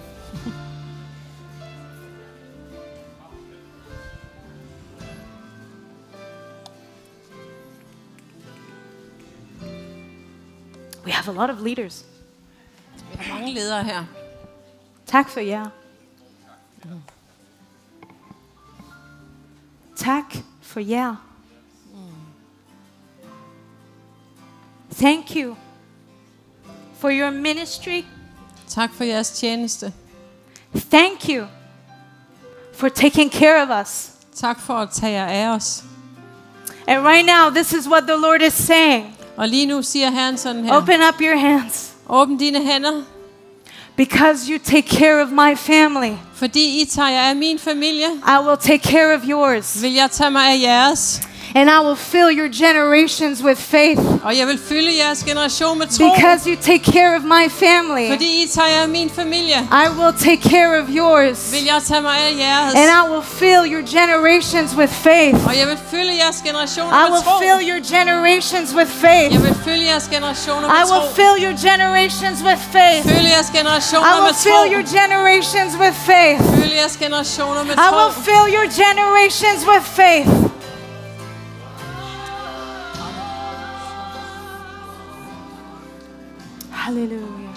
Speaker 1: We have a lot of leaders.
Speaker 2: Vi har mange ledere her.
Speaker 1: Tak for jer. Tak for jer. Thank you for your ministry.
Speaker 2: Tak for jeres tjeneste.
Speaker 1: Thank you for taking care of us.
Speaker 2: Tak for at tage jer af os.
Speaker 1: And right now, this is what the Lord is saying.
Speaker 2: Og lige nu siger Herren sådan her.
Speaker 1: Open up your hands.
Speaker 2: Åbn dine hænder,
Speaker 1: Because you take care of my family,
Speaker 2: fordi I tager jer af min familie,
Speaker 1: I will take care of yours.
Speaker 2: vil jeg tage mig af jeres.
Speaker 1: And I will fill your generations with faith.
Speaker 2: Og jeg vil fylde jeres generation med tro.
Speaker 1: Because you take care of my family.
Speaker 2: Fordi I tager jer af min familie.
Speaker 1: I will take care of yours.
Speaker 2: Vil jeg tage mig af jeres.
Speaker 1: And I will fill your generations with faith.
Speaker 2: Og jeg vil fylde jeres generationer
Speaker 1: I
Speaker 2: med
Speaker 1: will
Speaker 2: tro.
Speaker 1: fill your generations with faith.
Speaker 2: Jeg vil fylde jeres generationer med
Speaker 1: I
Speaker 2: tro.
Speaker 1: will fill your generations with faith.
Speaker 2: Fylde jeres
Speaker 1: I
Speaker 2: generationer
Speaker 1: will
Speaker 2: med
Speaker 1: fill
Speaker 2: tro.
Speaker 1: your generations with faith.
Speaker 2: Fylde jeres generationer med
Speaker 1: I will
Speaker 2: tro.
Speaker 1: fill your generations with faith. Hallelujah.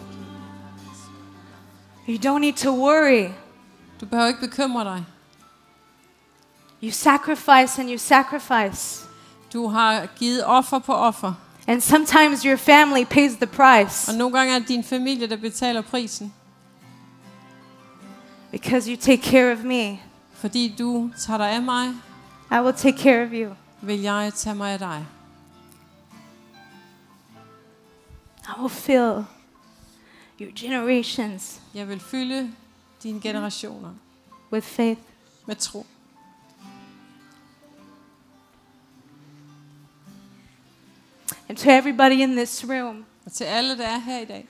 Speaker 1: You don't need to worry.
Speaker 2: Du behøver ikke bekymre dig.
Speaker 1: You sacrifice and you sacrifice.
Speaker 2: Du har givet offer på offer.
Speaker 1: And sometimes your family pays the price.
Speaker 2: Og nogle gange er det din familie, der betaler prisen.
Speaker 1: Because you take care of me,
Speaker 2: Fordi du tager dig af mig,
Speaker 1: I will take care of you.
Speaker 2: vil jeg tage mig af dig.
Speaker 1: I will fill your generations
Speaker 2: Jeg vil fylde dine generationer
Speaker 1: with faith.
Speaker 2: med tro.
Speaker 1: And to everybody in this room,
Speaker 2: Og til alle, der er her i dag,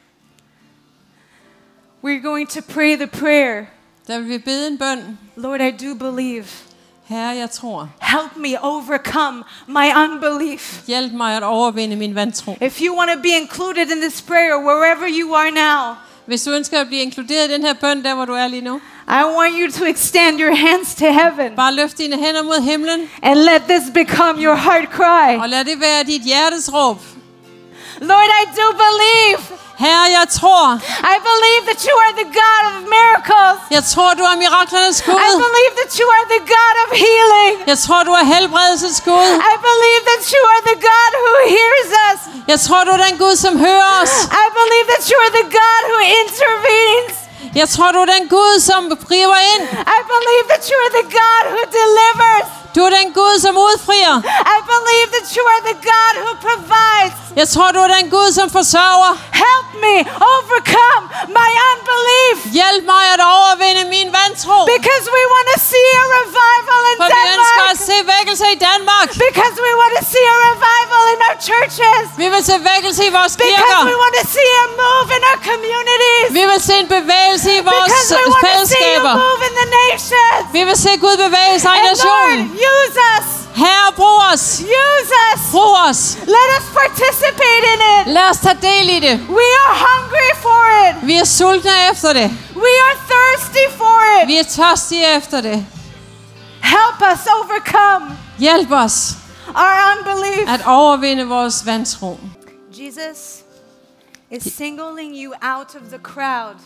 Speaker 1: we're going to pray the prayer.
Speaker 2: der vil vi bede en bøn.
Speaker 1: Lord, I do believe.
Speaker 2: Herre, jeg tror.
Speaker 1: Help me overcome my unbelief.
Speaker 2: Hjælp mig at overvinde min vantro.
Speaker 1: If you want to be included in this prayer, wherever you are now,
Speaker 2: Hvis du ønsker at blive inkluderet i den her bøn, der hvor du er lige nu,
Speaker 1: I want you to extend your hands to heaven
Speaker 2: bare løft dine hænder mod himlen,
Speaker 1: and let this become your heart cry.
Speaker 2: og lad det være dit hjertes råb.
Speaker 1: Lord, I do believe.
Speaker 2: Herre, jeg tror.
Speaker 1: I believe that you are the God of miracles.
Speaker 2: Jeg tror, du er miraklernes
Speaker 1: I
Speaker 2: Gud.
Speaker 1: believe that you are the God of healing.
Speaker 2: Jeg tror, du er helbredelsens Gud.
Speaker 1: I believe that you are the God who hears us.
Speaker 2: Jeg tror, du er den Gud, som hører os.
Speaker 1: I believe that you are the God who intervenes.
Speaker 2: Jeg tror, du er den Gud, som griber ind.
Speaker 1: I believe that you are the God who delivers.
Speaker 2: Du er den Gud, som udfrier.
Speaker 1: I believe that you are the God who provides.
Speaker 2: Jeg tror, du er den Gud, som forsørger.
Speaker 1: Help me overcome my unbelief.
Speaker 2: Hjælp mig at overvinde min vantro.
Speaker 1: Because we want to see a revival in
Speaker 2: For vi ønsker at
Speaker 1: Denmark.
Speaker 2: se vækkelse i Danmark.
Speaker 1: Because we want to see a revival in our churches.
Speaker 2: Vi vil se vækkelse i vores
Speaker 1: Because
Speaker 2: kirker.
Speaker 1: we want to see a move in our communities.
Speaker 2: Vi vil se en bevægelse i vores
Speaker 1: Because we want to see a
Speaker 2: fællesskaber.
Speaker 1: move in the nations.
Speaker 2: Vi vil se Gud bevæge sig i
Speaker 1: And
Speaker 2: nationen.
Speaker 1: Lord, use us.
Speaker 2: Herre, brug os.
Speaker 1: Use us.
Speaker 2: Brug os.
Speaker 1: Let us participate in it.
Speaker 2: Lad os tage del i det.
Speaker 1: We are hungry for it.
Speaker 2: Vi er sultne efter det.
Speaker 1: We are thirsty for it.
Speaker 2: Vi er tørstige efter det.
Speaker 1: Help us overcome
Speaker 2: Hjælp os
Speaker 1: our unbelief.
Speaker 2: at overvinde vores vantro.
Speaker 1: Jesus is singling you out of the crowd.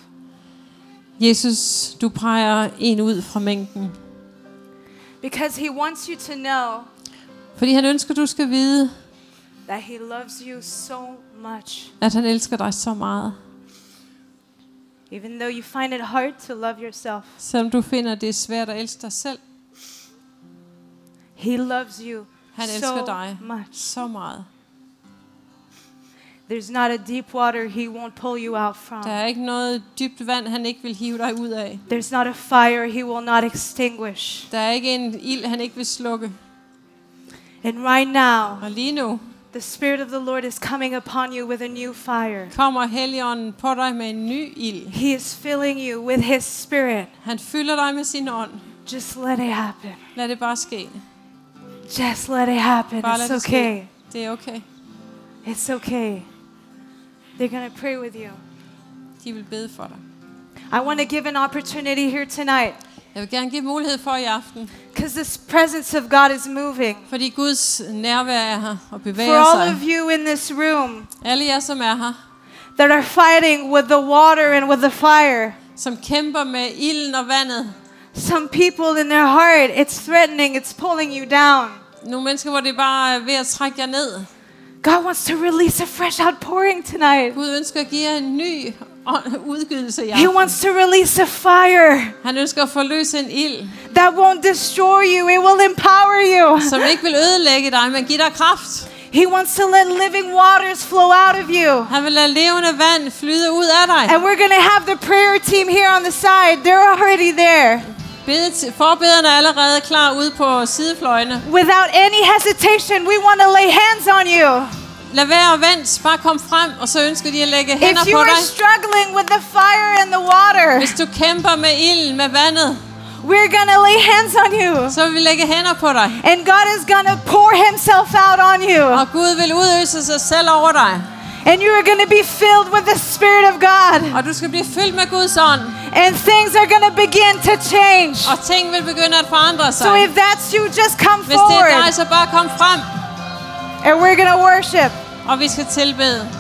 Speaker 2: Jesus, du peger en ud fra mængden.
Speaker 1: Because he wants you to know
Speaker 2: Fordi han ønsker, du skal vide,
Speaker 1: that he loves you so much.
Speaker 2: at han elsker dig så meget.
Speaker 1: Even though you find it hard to love yourself,
Speaker 2: Selvom du finder, det er svært at elske dig selv.
Speaker 1: he loves you
Speaker 2: Han elsker
Speaker 1: so
Speaker 2: dig
Speaker 1: much.
Speaker 2: så meget.
Speaker 1: There's not a deep water he won't pull you out from.
Speaker 2: Der er ikke noget dybt vand, han ikke vil hive dig ud af.
Speaker 1: There's not a fire he will not extinguish.
Speaker 2: Der er ikke en ild, han ikke vil slukke.
Speaker 1: And right now,
Speaker 2: Og lige nu
Speaker 1: the Spirit of the Lord is coming upon you with a new fire.
Speaker 2: kommer Helligånden på dig med en ny ild.
Speaker 1: He is filling you with his Spirit.
Speaker 2: Han fylder dig med sin ånd.
Speaker 1: Just let it happen.
Speaker 2: Lad det bare ske.
Speaker 1: Just let it happen.
Speaker 2: Bare lad
Speaker 1: It's
Speaker 2: det
Speaker 1: okay.
Speaker 2: ske. Det er okay.
Speaker 1: It's okay. They're going to pray with you.
Speaker 2: De vil bede for dig.
Speaker 1: I want to give an opportunity here tonight
Speaker 2: Jeg vil gerne give mulighed for i aften.
Speaker 1: because the presence of God is moving.
Speaker 2: Fordi Guds nærvær er her og
Speaker 1: For
Speaker 2: bevæger
Speaker 1: all of
Speaker 2: sig.
Speaker 1: you in this room
Speaker 2: Alle jer, som er her,
Speaker 1: that are fighting with the water and with the fire,
Speaker 2: som kæmper med ilden og vandet.
Speaker 1: some people in their heart, it's threatening, it's pulling you down.
Speaker 2: Nogle mennesker, hvor det bare er ved at trække jer ned.
Speaker 1: God wants to release a fresh outpouring tonight.
Speaker 2: Gud ønsker at give jer en ny ånd- udgydelse i
Speaker 1: He
Speaker 2: aften.
Speaker 1: wants to release a fire
Speaker 2: Han ønsker at forløse en ild,
Speaker 1: that won't destroy you, it will empower you.
Speaker 2: som ikke vil ødelægge dig, men give dig kraft.
Speaker 1: He wants to let living waters flow out of you.
Speaker 2: Han vil lade levende vand flyde ud af dig.
Speaker 1: And we're going to have the prayer team here on the side. They're already there.
Speaker 2: Bede- Forbederne er allerede klar ude på sidefløjene.
Speaker 1: Without any hesitation, we want to lay hands on you.
Speaker 2: Lad være at vente, bare kom frem, og så ønsker de at lægge hænder
Speaker 1: If you
Speaker 2: på
Speaker 1: are
Speaker 2: dig.
Speaker 1: struggling with the fire and the water,
Speaker 2: Hvis du kæmper med ilden, med vandet,
Speaker 1: we're going to lay hands on you.
Speaker 2: så vil vi lægge hænder på dig.
Speaker 1: And God is going to pour himself out on you.
Speaker 2: Og Gud vil udøse sig selv over dig.
Speaker 1: And you are going to be filled with the Spirit of God.
Speaker 2: Og du skal blive fyldt med Guds ånd.
Speaker 1: And things are going to begin to change.
Speaker 2: Og ting vil begynde at forandre sig.
Speaker 1: So if that's you, just come
Speaker 2: Hvis det er dig,
Speaker 1: forward.
Speaker 2: så bare kom frem.
Speaker 1: And we're going to worship.
Speaker 2: Og vi skal tilbede.